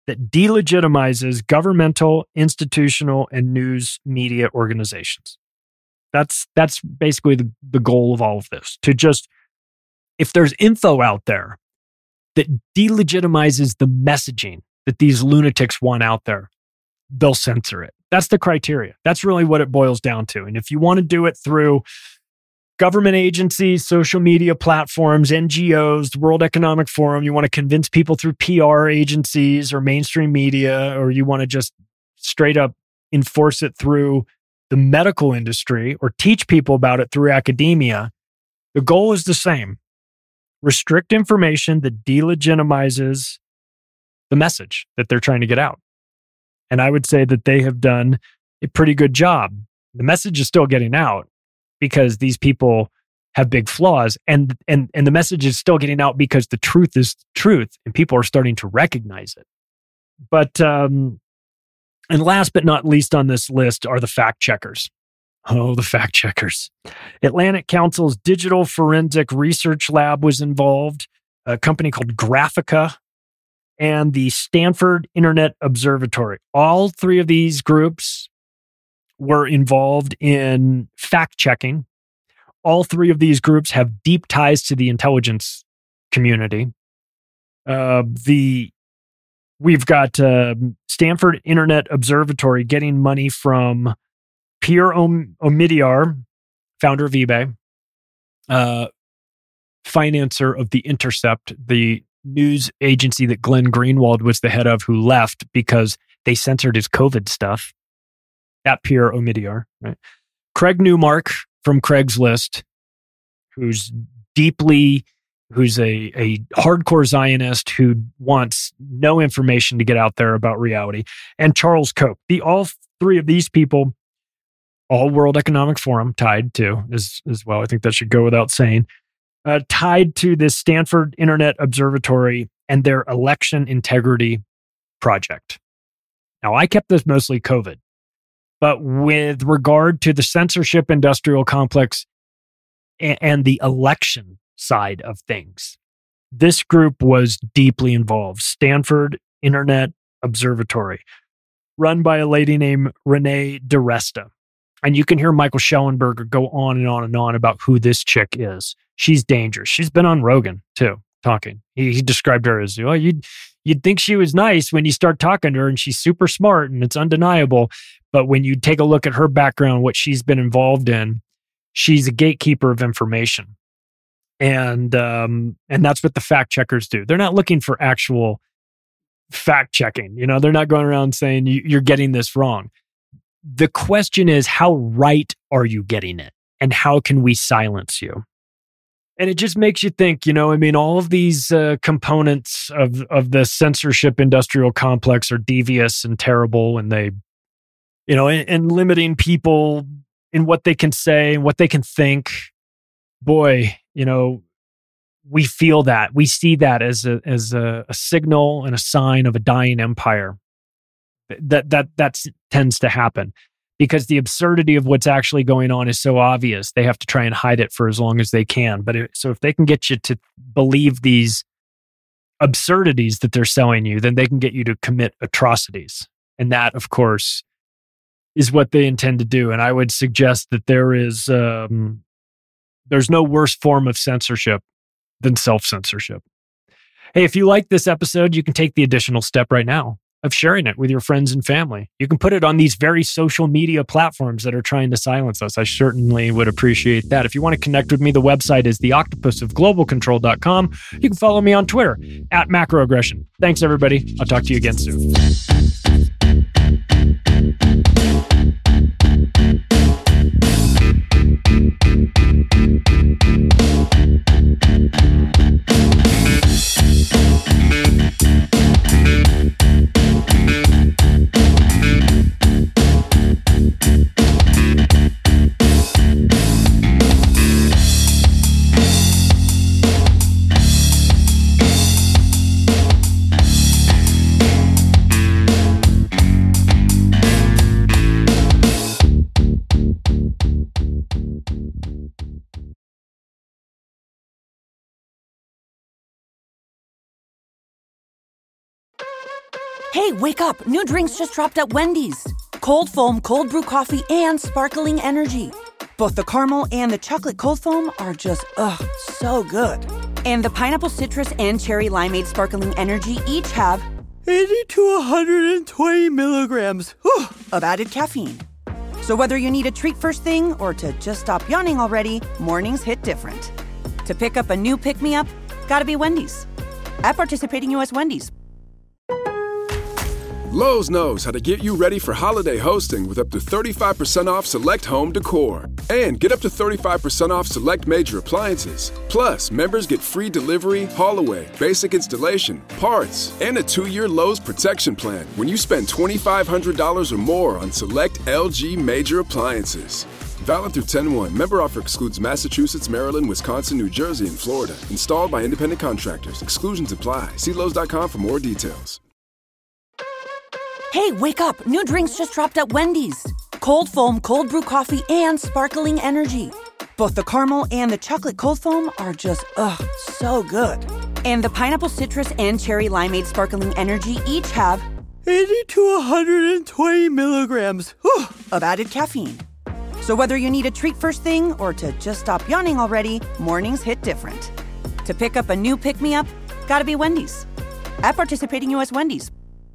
that delegitimizes governmental, institutional, and news media organizations. That's that's basically the, the goal of all of this. To just, if there's info out there that delegitimizes the messaging that these lunatics want out there, they'll censor it. That's the criteria. That's really what it boils down to. And if you want to do it through government agencies, social media platforms, N G Os, the World Economic Forum, you want to convince people through P R agencies or mainstream media, or you want to just straight up enforce it through the medical industry or teach people about it through academia, the goal is the same. Restrict information that delegitimizes the message that they're trying to get out. And I would say that they have done a pretty good job. The message is still getting out because these people have big flaws, and and and the message is still getting out because the truth is truth, and people are starting to recognize it. But um, and last but not least on this list are the fact checkers. Oh, the fact checkers. Atlantic Council's Digital Forensic Research Lab was involved, a company called Graphica, and the Stanford Internet Observatory. All three of these groups were involved in fact-checking. All three of these groups have deep ties to the intelligence community. Uh, the We've got uh, Stanford Internet Observatory getting money from Pierre Om- Omidyar, founder of eBay, uh, financer of The Intercept, the news agency that Glenn Greenwald was the head of, who left because they censored his COVID stuff. At Pierre Omidyar, right? Craig Newmark from Craigslist, who's deeply, who's a, a hardcore Zionist who wants no information to get out there about reality, and Charles Koch. The all three of these people, all World Economic Forum tied to as, as well. I think that should go without saying. Uh, tied to this Stanford Internet Observatory and their election integrity project. Now, I kept this mostly COVID, but with regard to the censorship industrial complex and, and the election side of things, this group was deeply involved. Stanford Internet Observatory, run by a lady named Renee DiResta. And you can hear Michael Schellenberger go on and on and on about who this chick is. She's dangerous. She's been on Rogan, too, talking. He, he described her as, well, you'd, you'd think she was nice when you start talking to her, and she's super smart, and it's undeniable. But when you take a look at her background, what she's been involved in, she's a gatekeeper of information. And um, and that's what the fact checkers do. They're not looking for actual fact checking. You know, they're not going around saying you're getting this wrong. The question is, how right are you getting it? And how can we silence you? And it just makes you think, you know, I mean, all of these uh, components of, of the censorship industrial complex are devious and terrible, and they, you know, and, and limiting people in what they can say and what they can think. Boy, you know, we feel that. We see that as a as a, a signal and a sign of a dying empire. That that that tends to happen because the absurdity of what's actually going on is so obvious. They have to try and hide it for as long as they can. But it, so if they can get you to believe these absurdities that they're selling you, then they can get you to commit atrocities. And that, of course, is what they intend to do. And I would suggest that there is um, there's no worse form of censorship than self-censorship. Hey, if you like this episode, you can take the additional step right now of sharing it with your friends and family. You can put it on these very social media platforms that are trying to silence us. I certainly would appreciate that. If you want to connect with me, the website is the octopus of global control dot com. You can follow me on Twitter at macroaggression. Thanks, everybody. I'll talk to you again soon. Hey, wake up! New drinks just dropped at Wendy's. Cold foam, cold brew coffee, and sparkling energy. Both the caramel and the chocolate cold foam are just, ugh, so good. And the pineapple citrus and cherry limeade sparkling energy each have eighty to one hundred twenty milligrams whew, of added caffeine. So whether you need a treat first thing or to just stop yawning already, mornings hit different. To pick up a new pick-me-up, gotta be Wendy's. At participating U S Wendy's. Lowe's knows how to get you ready for holiday hosting with up to thirty-five percent off select home decor. And get up to thirty-five percent off select major appliances. Plus, members get free delivery, haul-away, basic installation, parts, and a two-year Lowe's protection plan when you spend twenty-five hundred dollars or more on select L G major appliances. Valid through ten one. Member offer excludes Massachusetts, Maryland, Wisconsin, New Jersey, and Florida. Installed by independent contractors. Exclusions apply. See Lowe's dot com for more details. Hey, wake up! New drinks just dropped at Wendy's. Cold foam, cold brew coffee, and sparkling energy. Both the caramel and the chocolate cold foam are just, ugh, so good. And the pineapple citrus and cherry limeade sparkling energy each have eighty to one hundred twenty milligrams whew, of added caffeine. So whether you need a treat first thing or to just stop yawning already, mornings hit different. To pick up a new pick-me-up, gotta be Wendy's. At participating U S Wendy's.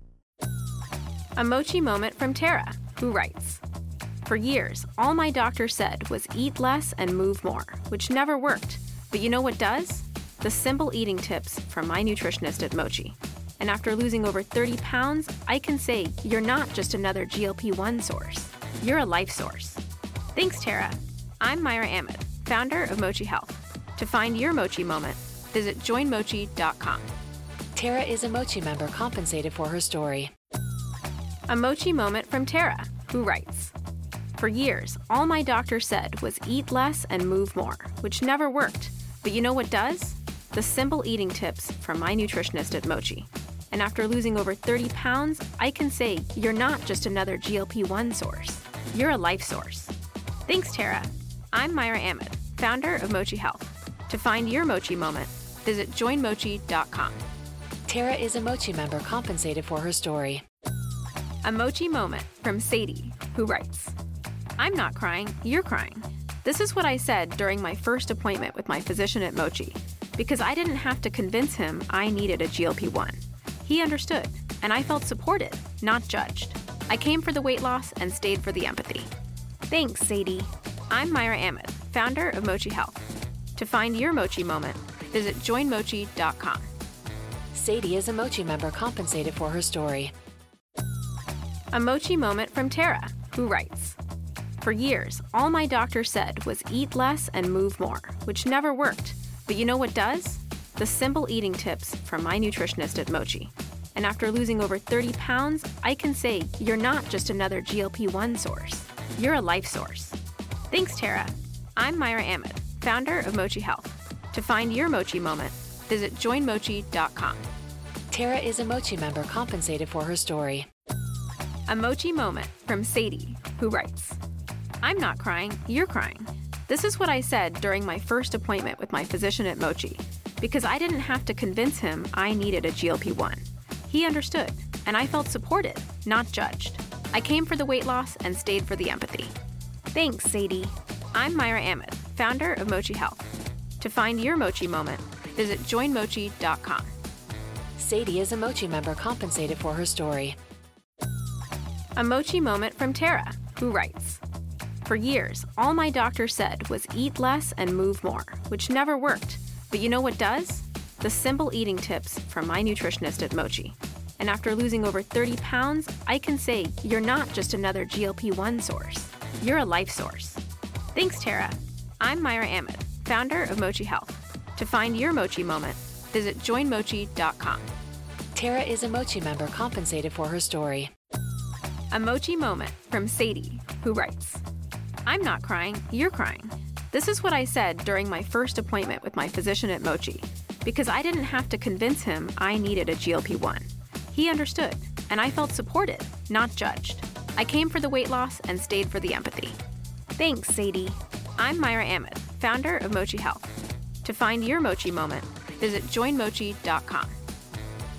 A mochi moment from Tara, who writes, "For years, all my doctor said was eat less and move more, which never worked. But you know what does? The simple eating tips from my nutritionist at Mochi. And after losing over thirty pounds, I can say you're not just another G L P one source. You're a life source. Thanks, Tara. I'm Myra Ahmed, founder of Mochi Health. To find your Mochi moment, visit join mochi dot com. Tara is a Mochi member compensated for her story. A Mochi moment from Tara, who writes, "For years, all my doctor said was eat less and move more, which never worked. But you know what does? The simple eating tips from my nutritionist at Mochi. And after losing over thirty pounds, I can say you're not just another G L P one source. You're a life source. Thanks, Tara. I'm Myra Ahmed, founder of Mochi Health. To find your Mochi moment, visit join mochi dot com. Tara is a Mochi member compensated for her story. A Mochi moment from Sadie, who writes, "I'm not crying, you're crying. This is what I said during my first appointment with my physician at Mochi, because I didn't have to convince him I needed a G L P one. He understood, and I felt supported, not judged. I came for the weight loss and stayed for the empathy. Thanks, Sadie. I'm Myra Ahmed, founder of Mochi Health. To find your Mochi moment, visit join mochi dot com. Sadie is a Mochi member compensated for her story. A Mochi moment from Tara, who writes, "For years, all my doctor said was eat less and move more, which never worked. But you know what does? The simple eating tips from my nutritionist at Mochi. And after losing over thirty pounds, I can say you're not just another G L P one source. You're a life source. Thanks, Tara. I'm Myra Ahmed, founder of Mochi Health. To find your Mochi moment, visit join mochi dot com. Tara is a Mochi member compensated for her story. A Mochi moment from Sadie, who writes, "I'm not crying, you're crying. This is what I said during my first appointment with my physician at Mochi, because I didn't have to convince him I needed a G L P one. He understood, and I felt supported, not judged. I came for the weight loss and stayed for the empathy. Thanks, Sadie. I'm Myra Ahmed, founder of Mochi Health. To find your Mochi moment, visit join mochi dot com. Sadie is a Mochi member compensated for her story. A Mochi moment from Tara, who writes, "For years, all my doctor said was eat less and move more, which never worked. But you know what does? The simple eating tips from my nutritionist at Mochi. And after losing over thirty pounds, I can say you're not just another G L P one source. You're a life source. Thanks, Tara. I'm Myra Ahmed, founder of Mochi Health. To find your Mochi moment, visit join mochi dot com. Tara is a Mochi member compensated for her story. A Mochi moment from Sadie, who writes, "I'm not crying, you're crying. This is what I said during my first appointment with my physician at Mochi, because I didn't have to convince him I needed a G L P one. He understood, and I felt supported, not judged. I came for the weight loss and stayed for the empathy. Thanks, Sadie. I'm Myra Ahmed, founder of Mochi Health. To find your Mochi moment, visit join mochi dot com.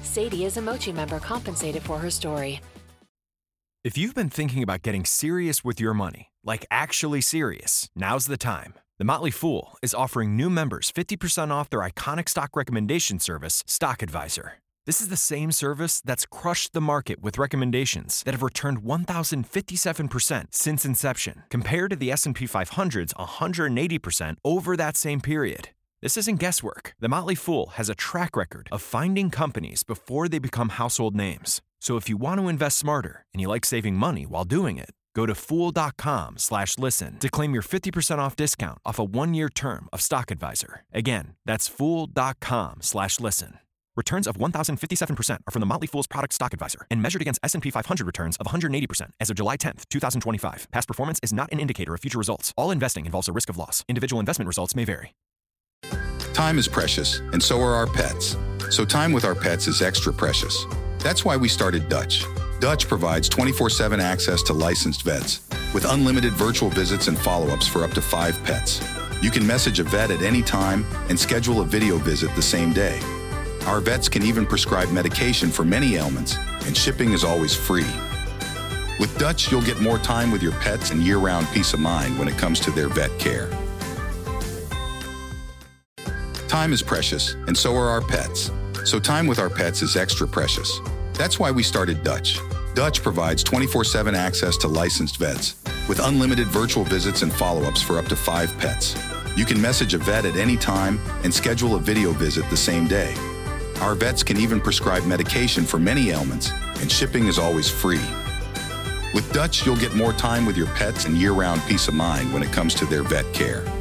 Sadie is a Mochi member compensated for her story. If you've been thinking about getting serious with your money, like actually serious, now's the time. The Motley Fool is offering new members fifty percent off their iconic stock recommendation service, Stock Advisor. This is the same service that's crushed the market with recommendations that have returned one thousand fifty-seven percent since inception, compared to the S and P five hundred's one hundred eighty percent over that same period. This isn't guesswork. The Motley Fool has a track record of finding companies before they become household names. So if you want to invest smarter and you like saving money while doing it, go to fool.com slash listen to claim your fifty percent off discount off a one-year term of Stock Advisor. Again, that's fool.com slash listen. Returns of one thousand fifty-seven percent are from the Motley Fool's product Stock Advisor and measured against S and P five hundred returns of one hundred eighty percent as of July tenth, twenty twenty-five. Past performance is not an indicator of future results. All investing involves a risk of loss. Individual investment results may vary. Time is precious, and so are our pets. So time with our pets is extra precious. That's why we started Dutch. Dutch provides twenty-four seven access to licensed vets with unlimited virtual visits and follow-ups for up to five pets. You can message a vet at any time and schedule a video visit the same day. Our vets can even prescribe medication for many ailments, and shipping is always free. With Dutch, you'll get more time with your pets and year-round peace of mind when it comes to their vet care. Time is precious, and so are our pets. So time with our pets is extra precious. That's why we started Dutch. Dutch provides twenty-four seven access to licensed vets with unlimited virtual visits and follow-ups for up to five pets. You can message a vet at any time and schedule a video visit the same day. Our vets can even prescribe medication for many ailments, and shipping is always free. With Dutch, you'll get more time with your pets and year-round peace of mind when it comes to their vet care.